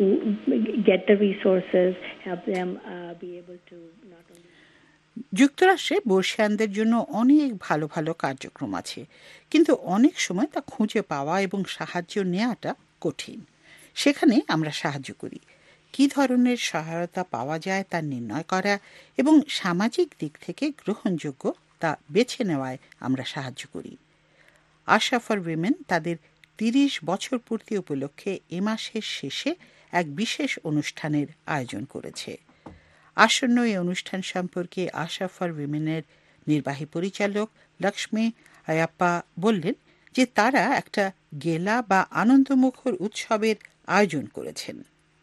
get the resources, help them uh, be able to not only. যুক্তরাষ্ট্রে বর্ষিয়ানদের জন্য অনেক ভালো ভালো কার্যক্রম আছে, কিন্তু অনেক সময় তা খুঁজে পাওয়া এবং সাহায্য নেওয়াটা কঠিন। সেখানে আমরা সাহায্য করি। কী ধরনের সহায়তা পাওয়া যায় তা নির্ণয় করা এবং সামাজিক দিক থেকে গ্রহণযোগ্য তা বেছে নেওয়ায় আমরা সাহায্য করি। আশা ফর উইমেন তাদের তিরিশ বছর পূর্তি উপলক্ষে এ মাসের শেষে এক বিশেষ অনুষ্ঠানের আয়োজন করেছে। আসন্ন এই অনুষ্ঠান সম্পর্কে আশা ফর উইমেনের নির্বাহী পরিচালক লক্ষ্মী আয়াপ্পা বললেন যে তারা একটা গেলা বা আনন্দমুখর উৎসবের আয়োজন করেছেন।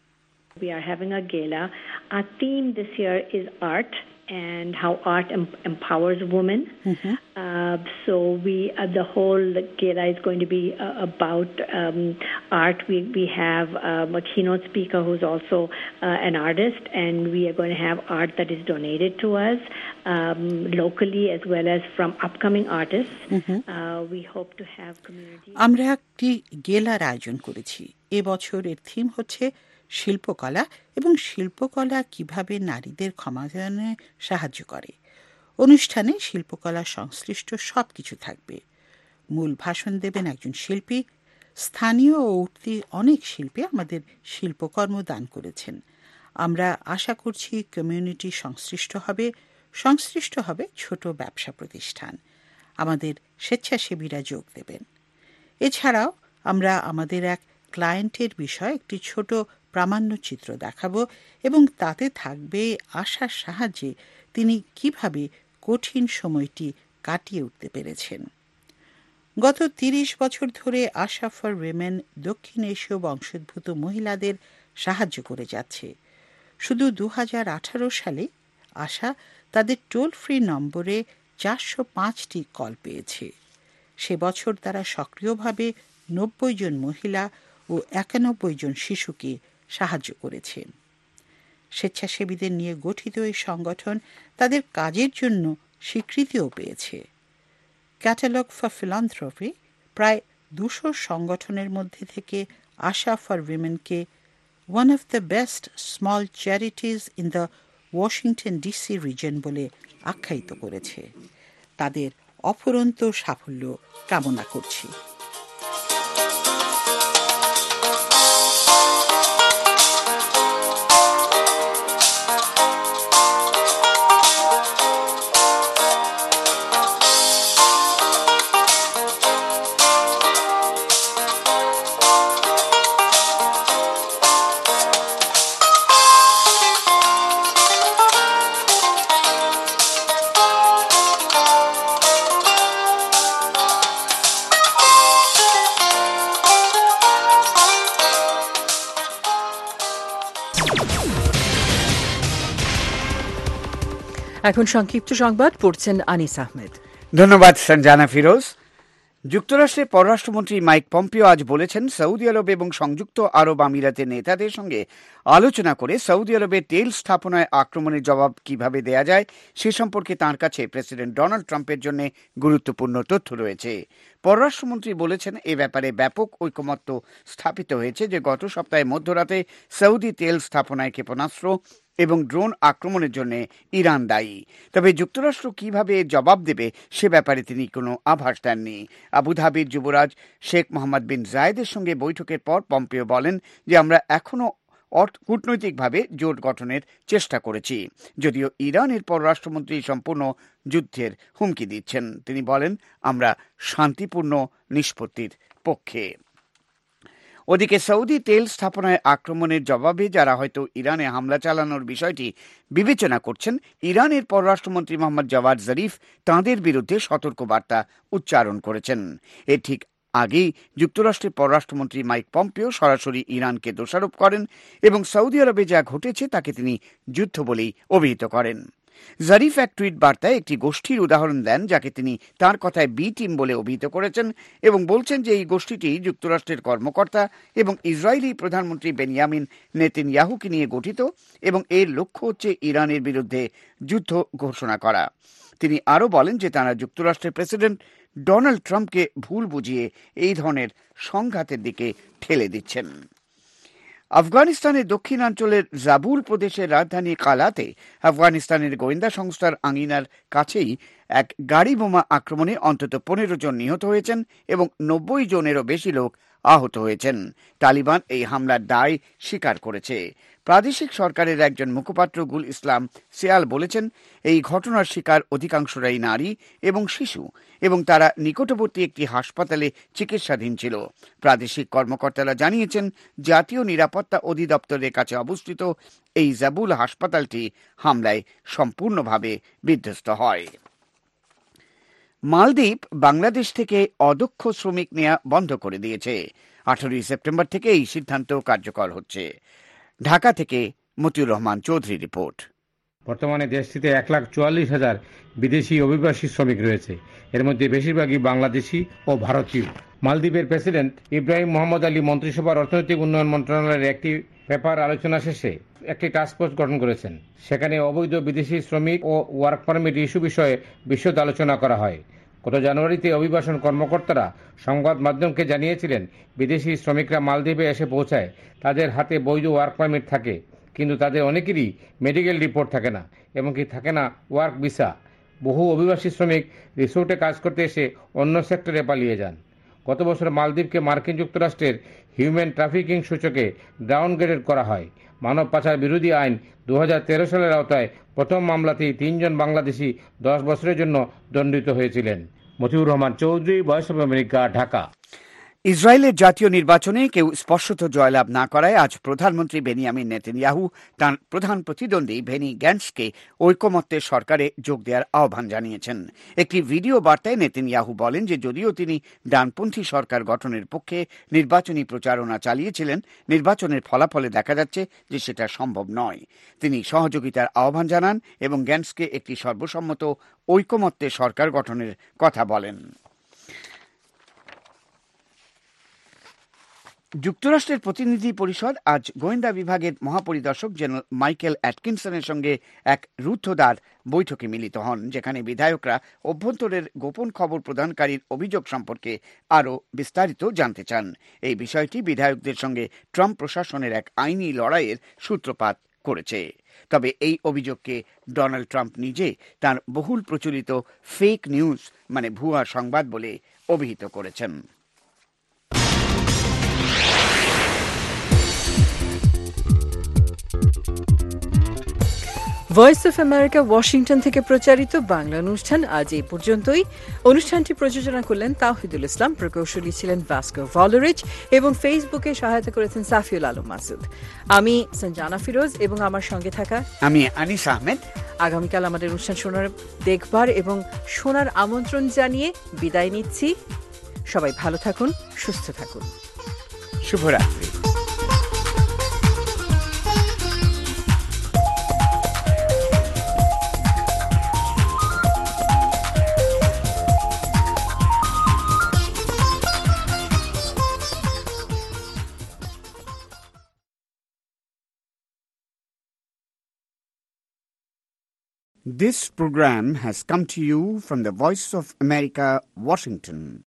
We are having a gala. Our theme this year is art and how art em- empowers women. Mm-hmm. Uh, so we, uh, the whole gala is going to be uh, about um, art. We we have um, a keynote speaker who's also uh, an artist, and we are going to have art that is donated to us um, locally as well as from upcoming artists. Mm-hmm. Uh, we hope to have community. আমরা একটি গেলার আয়োজন করেছি। এবছর এর থিম হচ্ছে শিল্পকলা এবং শিল্পকলা কিভাবে নারীদের ক্ষমতায়নে সাহায্য করে। অনুষ্ঠানে শিল্পকলা সংশ্লিষ্ট সব কিছু থাকবে। মূল ভাষণ দেবেন একজন শিল্পী। স্থানীয় ও উঠতি অনেক শিল্পী আমাদের শিল্পকর্ম দান করেছেন। আমরা আশা করছি কমিউনিটি সংশ্লিষ্ট হবে, সংশ্লিষ্ট হবে ছোট ব্যবসা প্রতিষ্ঠান। আমাদের স্বেচ্ছাসেবীরা যোগ দেবেন। এছাড়াও আমরা আমাদের এক ক্লায়েন্টের বিষয়ে একটি ছোট প্রামাণ্যচিত্র দেখাবো এবং তাতে থাকবে আশার সাহায্যে তিনি কিভাবে কঠিন সময়টি কাটিয়ে উঠতে পেরেছেন। গত তিরিশ বছর ধরে আশা ফর উইমেন দক্ষিণ এশীয় বংশোদ্ভূত মহিলাদের সাহায্য করে যাচ্ছে। শুধু দু হাজার আঠারো সালে আশা তাদের টোল ফ্রি নম্বরে চারশো পাঁচটি কল পেয়েছে। সে বছর তারা সক্রিয়ভাবে নব্বই জন মহিলা ও একানব্বই জন শিশুকে সাহায্য করেছে। স্বেচ্ছাসেবীদের নিয়ে গঠিত এই সংগঠন তাদের কাজের জন্য স্বীকৃতিও পেয়েছে। ক্যাটালগ ফর ফিলান্থ্রপি প্রায় দুশো সংগঠনের মধ্যে থেকে আশা ফর উইমেনকে one of the best small charities in the Washington DC region বলে আখ্যায়িত করেছে। তাদের অফুরন্ত সাফল্য কামনা করছি। এখন সংক্ষিপ্ত সংবাদ পড়ছেন আনিস আহমেদ। ধন্যবাদ সঞ্জানা ফিরোজ। যুক্তরাষ্ট্রের পররাষ্ট্রমন্ত্রী মাইক পম্পিও আজ বলেছেন, সৌদি আরব এবং সংযুক্ত আরব আমিরাতের নেতাদের সঙ্গে আলোচনা করে সৌদি আরবের তেল স্থাপনায় আক্রমণের জবাব কিভাবে দেয়া যায় সে সম্পর্কে তাঁর কাছে প্রেসিডেন্ট ডোনাল্ড ট্রাম্পের জন্য গুরুত্বপূর্ণ তথ্য রয়েছে। পররাষ্ট্রমন্ত্রী বলেছেন, এ ব্যাপারে ব্যাপক ঐকমত্য স্থাপিত হয়েছে যে গত সপ্তাহে মধ্যরাতে সৌদি তেল স্থাপনায় ক্ষেপণাস্ত্র এবং ড্রোন আক্রমণের জন্য ইরান দায়ী। তবে যুক্তরাষ্ট্র কিভাবে জবাব দেবে সে ব্যাপারে তিনি কোনো আভাস দেননি। আবুধাবির যুবরাজ শেখ মোহাম্মদ বিন জায়েদের সঙ্গে বৈঠকের পর পম্পিও বলেন যে আমরা এখনও কূটনৈতিকভাবে জোট গঠনের চেষ্টা করেছি, যদিও ইরানের পররাষ্ট্রমন্ত্রী সম্পূর্ণ যুদ্ধের হুমকি দিচ্ছেন। তিনি বলেন, আমরা শান্তিপূর্ণ নিষ্পত্তির পক্ষে। ওদিকে সৌদি তেল স্থাপনায় আক্রমণের জবাবে যারা হয়তো ইরানে হামলা চালানোর বিষয়টি বিবেচনা করছেন, ইরানের পররাষ্ট্রমন্ত্রী মোহাম্মদ জাওয়াদ জরিফ তাঁদের বিরুদ্ধে সতর্কবার্তা উচ্চারণ করেছেন। এর ঠিক আগেই যুক্তরাষ্ট্রের পররাষ্ট্রমন্ত্রী মাইক পম্পিও সরাসরি ইরানকে দোষারোপ করেন এবং সৌদি আরবে যা ঘটেছে তাকে তিনি যুদ্ধ বলেই অভিহিত করেন। জরিফ এক টুইট বার্তায় একটি গোষ্ঠীর উদাহরণ দেন যাকে তিনি তার কথায় বি টিম বলে অভিহিত করেছেন এবং বলছেন যে এই গোষ্ঠীটি যুক্তরাষ্ট্রের কর্মকর্তা এবং ইসরায়েলি প্রধানমন্ত্রী বেনিয়ামিন নেতানিয়াহুকে নিয়ে গঠিত এবং এর লক্ষ্য হচ্ছে ইরানের বিরুদ্ধে যুদ্ধ ঘোষণা করা। তিনি আরও বলেন যে তারা যুক্তরাষ্ট্রের প্রেসিডেন্ট ডোনাল্ড ট্রাম্পকে ভুল বুঝিয়ে এই ধরনের সংঘাতের দিকে ঠেলে দিচ্ছেন। আফগানিস্তানের দক্ষিণাঞ্চলের জাবুল প্রদেশের রাজধানী কালাতে আফগানিস্তানের গোয়েন্দা সংস্থার আঙিনার কাছেই এক গাড়ি বোমা আক্রমণে অন্তত পনেরো জন নিহত হয়েছেন এবং নব্বই জনেরও বেশি লোক আহত হয়েছেন। তালিবান এই হামলার দায় স্বীকার করেছে। প্রাদেশিক সরকারের একজন মুখপাত্র গুল ইসলাম সিয়াল বলেছেন, এই ঘটনার শিকার অধিকাংশরাই নারী এবং শিশু এবং তারা নিকটবর্তী একটি হাসপাতালে চিকিৎসাধীন ছিল। প্রাদেশিক কর্মকর্তারা জানিয়েছেন, জাতীয় নিরাপত্তা অধিদপ্তরের কাছে অবস্থিত এই জাবুল হাসপাতালটি হামলায় সম্পূর্ণভাবে বিধ্বস্ত হয়। মালদ্বীপ বাংলাদেশ থেকে অদক্ষ শ্রমিক নেওয়া বন্ধ করে দিয়েছে। আঠারোই সেপ্টেম্বর থেকে এই সিদ্ধান্ত কার্যকর হচ্ছে। ঢাকা থেকে মতিউর রহমান চৌধুরী রিপোর্ট। বর্তমানে দেশটিতে এক লাখ চুয়াল্লিশ হাজার বিদেশি অভিবাসী শ্রমিক রয়েছে। এর মধ্যে বেশিরভাগই বাংলাদেশি ও ভারতীয়। মালদ্বীপের প্রেসিডেন্ট ইব্রাহিম মোহাম্মদ আলী মন্ত্রিসভার অর্থনৈতিক উন্নয়ন মন্ত্রণালয়ের একটি পেপার আলোচনা শেষে একটি টাস্কফোর্স গঠন করেছেন। সেখানে অবৈধ বিদেশি শ্রমিক ও ওয়ার্ক পারমিট ইস্যু বিষয়ে বিশদ আলোচনা করা হয়। গত জানুয়ারিতে অভিবাসন কর্মকর্তারা সংবাদ মাধ্যমকে জানিয়েছিলেন, বিদেশি শ্রমিকরা মালদ্বীপে এসে পৌঁছায় তাদের হাতে বৈধ ওয়ার্ক পারমিট থাকে, কিন্তু তাদের অনেকেরই মেডিকেল রিপোর্ট থাকে না, এমনকি থাকে না ওয়ার্ক ভিসা। বহু অভিবাসী শ্রমিক রিসোর্টে কাজ করতে এসে অন্য সেক্টরে পালিয়ে যান। গত বছর মালদ্বীপকে মার্কিন যুক্তরাষ্ট্রের হিউম্যান ট্রাফিকিং সূচকে ডাউনগ্রেড করা হয়। মানব পাচার বিরোধী আইন দু হাজার তেরো সালের আওতায় প্রথম মামলাতেই তিনজন বাংলাদেশি দশ বছরের জন্য দণ্ডিত হয়েছিলেন। Motiur Rahman Chowdhury, voice of America, Dhaka. ইসরায়েলের জাতীয় নির্বাচনে কেউ স্পষ্টত জয়লাভ না করায় আজ প্রধানমন্ত্রী বেনিয়ামিন নেতানিয়াহু তাঁর প্রধান প্রতিদ্বন্দ্বী বেনি গ্যান্টসকে ঐকমত্যের সরকারে যোগ দেওয়ার আহ্বান জানিয়েছেন। একটি ভিডিও বার্তায় নেতানিয়াহু বলেন যে যদিও তিনি ডানপন্থী সরকার গঠনের পক্ষে নির্বাচনী প্রচারণা চালিয়েছিলেন, নির্বাচনের ফলাফলে দেখা যাচ্ছে যে সেটা সম্ভব নয়। তিনি সহযোগিতার আহ্বান জানান এবং গ্যান্টসকে একটি সর্বসম্মত ঐকমত্যের সরকার গঠনের কথা বলেন। যুক্তরাষ্ট্রের প্রতিনিধি পরিষদ আজ গোয়েন্দা বিভাগের মহাপরিদর্শক জেনারেল মাইকেল অ্যাটকিনসনের সঙ্গে এক রুদ্ধদ্বার বৈঠকে মিলিত হন, যেখানে বিধায়করা অভ্যন্তরের গোপন খবর প্রদানকারীর অভিযোগ সম্পর্কে আরও বিস্তারিত জানতে চান। এই বিষয়টি বিধায়কদের সঙ্গে ট্রাম্প প্রশাসনের এক আইনি লড়াইয়ের সূত্রপাত করেছে। তবে এই অভিযোগকে ডোনাল্ড ট্রাম্প নিজে তার বহুল প্রচলিত ফেক নিউজ মানে ভুয়া সংবাদ বলে অভিহিত করেছেন। ভয়েস অফ আমেরিকা ওয়াশিংটন থেকে প্রচারিত বাংলা অনুষ্ঠান আজ এই পর্যন্তই। অনুষ্ঠানটি প্রযোজনা করলেন তাওহিদুল ইসলাম, প্রকৌশলী ছিলেন ভাস্কর ভলরিচ এবং ফেসবুকে সহায়তা করেছেন সাফিউল আলম মাসুদ। আমি সঞ্জানা ফিরোজ এবং আমার সঙ্গে থাকা আমি আনিস আহমেদ। আগামীকাল আমাদের অনুষ্ঠান শোনার দেখবার এবং শোনার আমন্ত্রণ জানিয়ে বিদায় নিচ্ছি। সবাই ভালো থাকুন, সুস্থ থাকুন। শুভরাত্রি। This program has come to you from the Voice of America, Washington.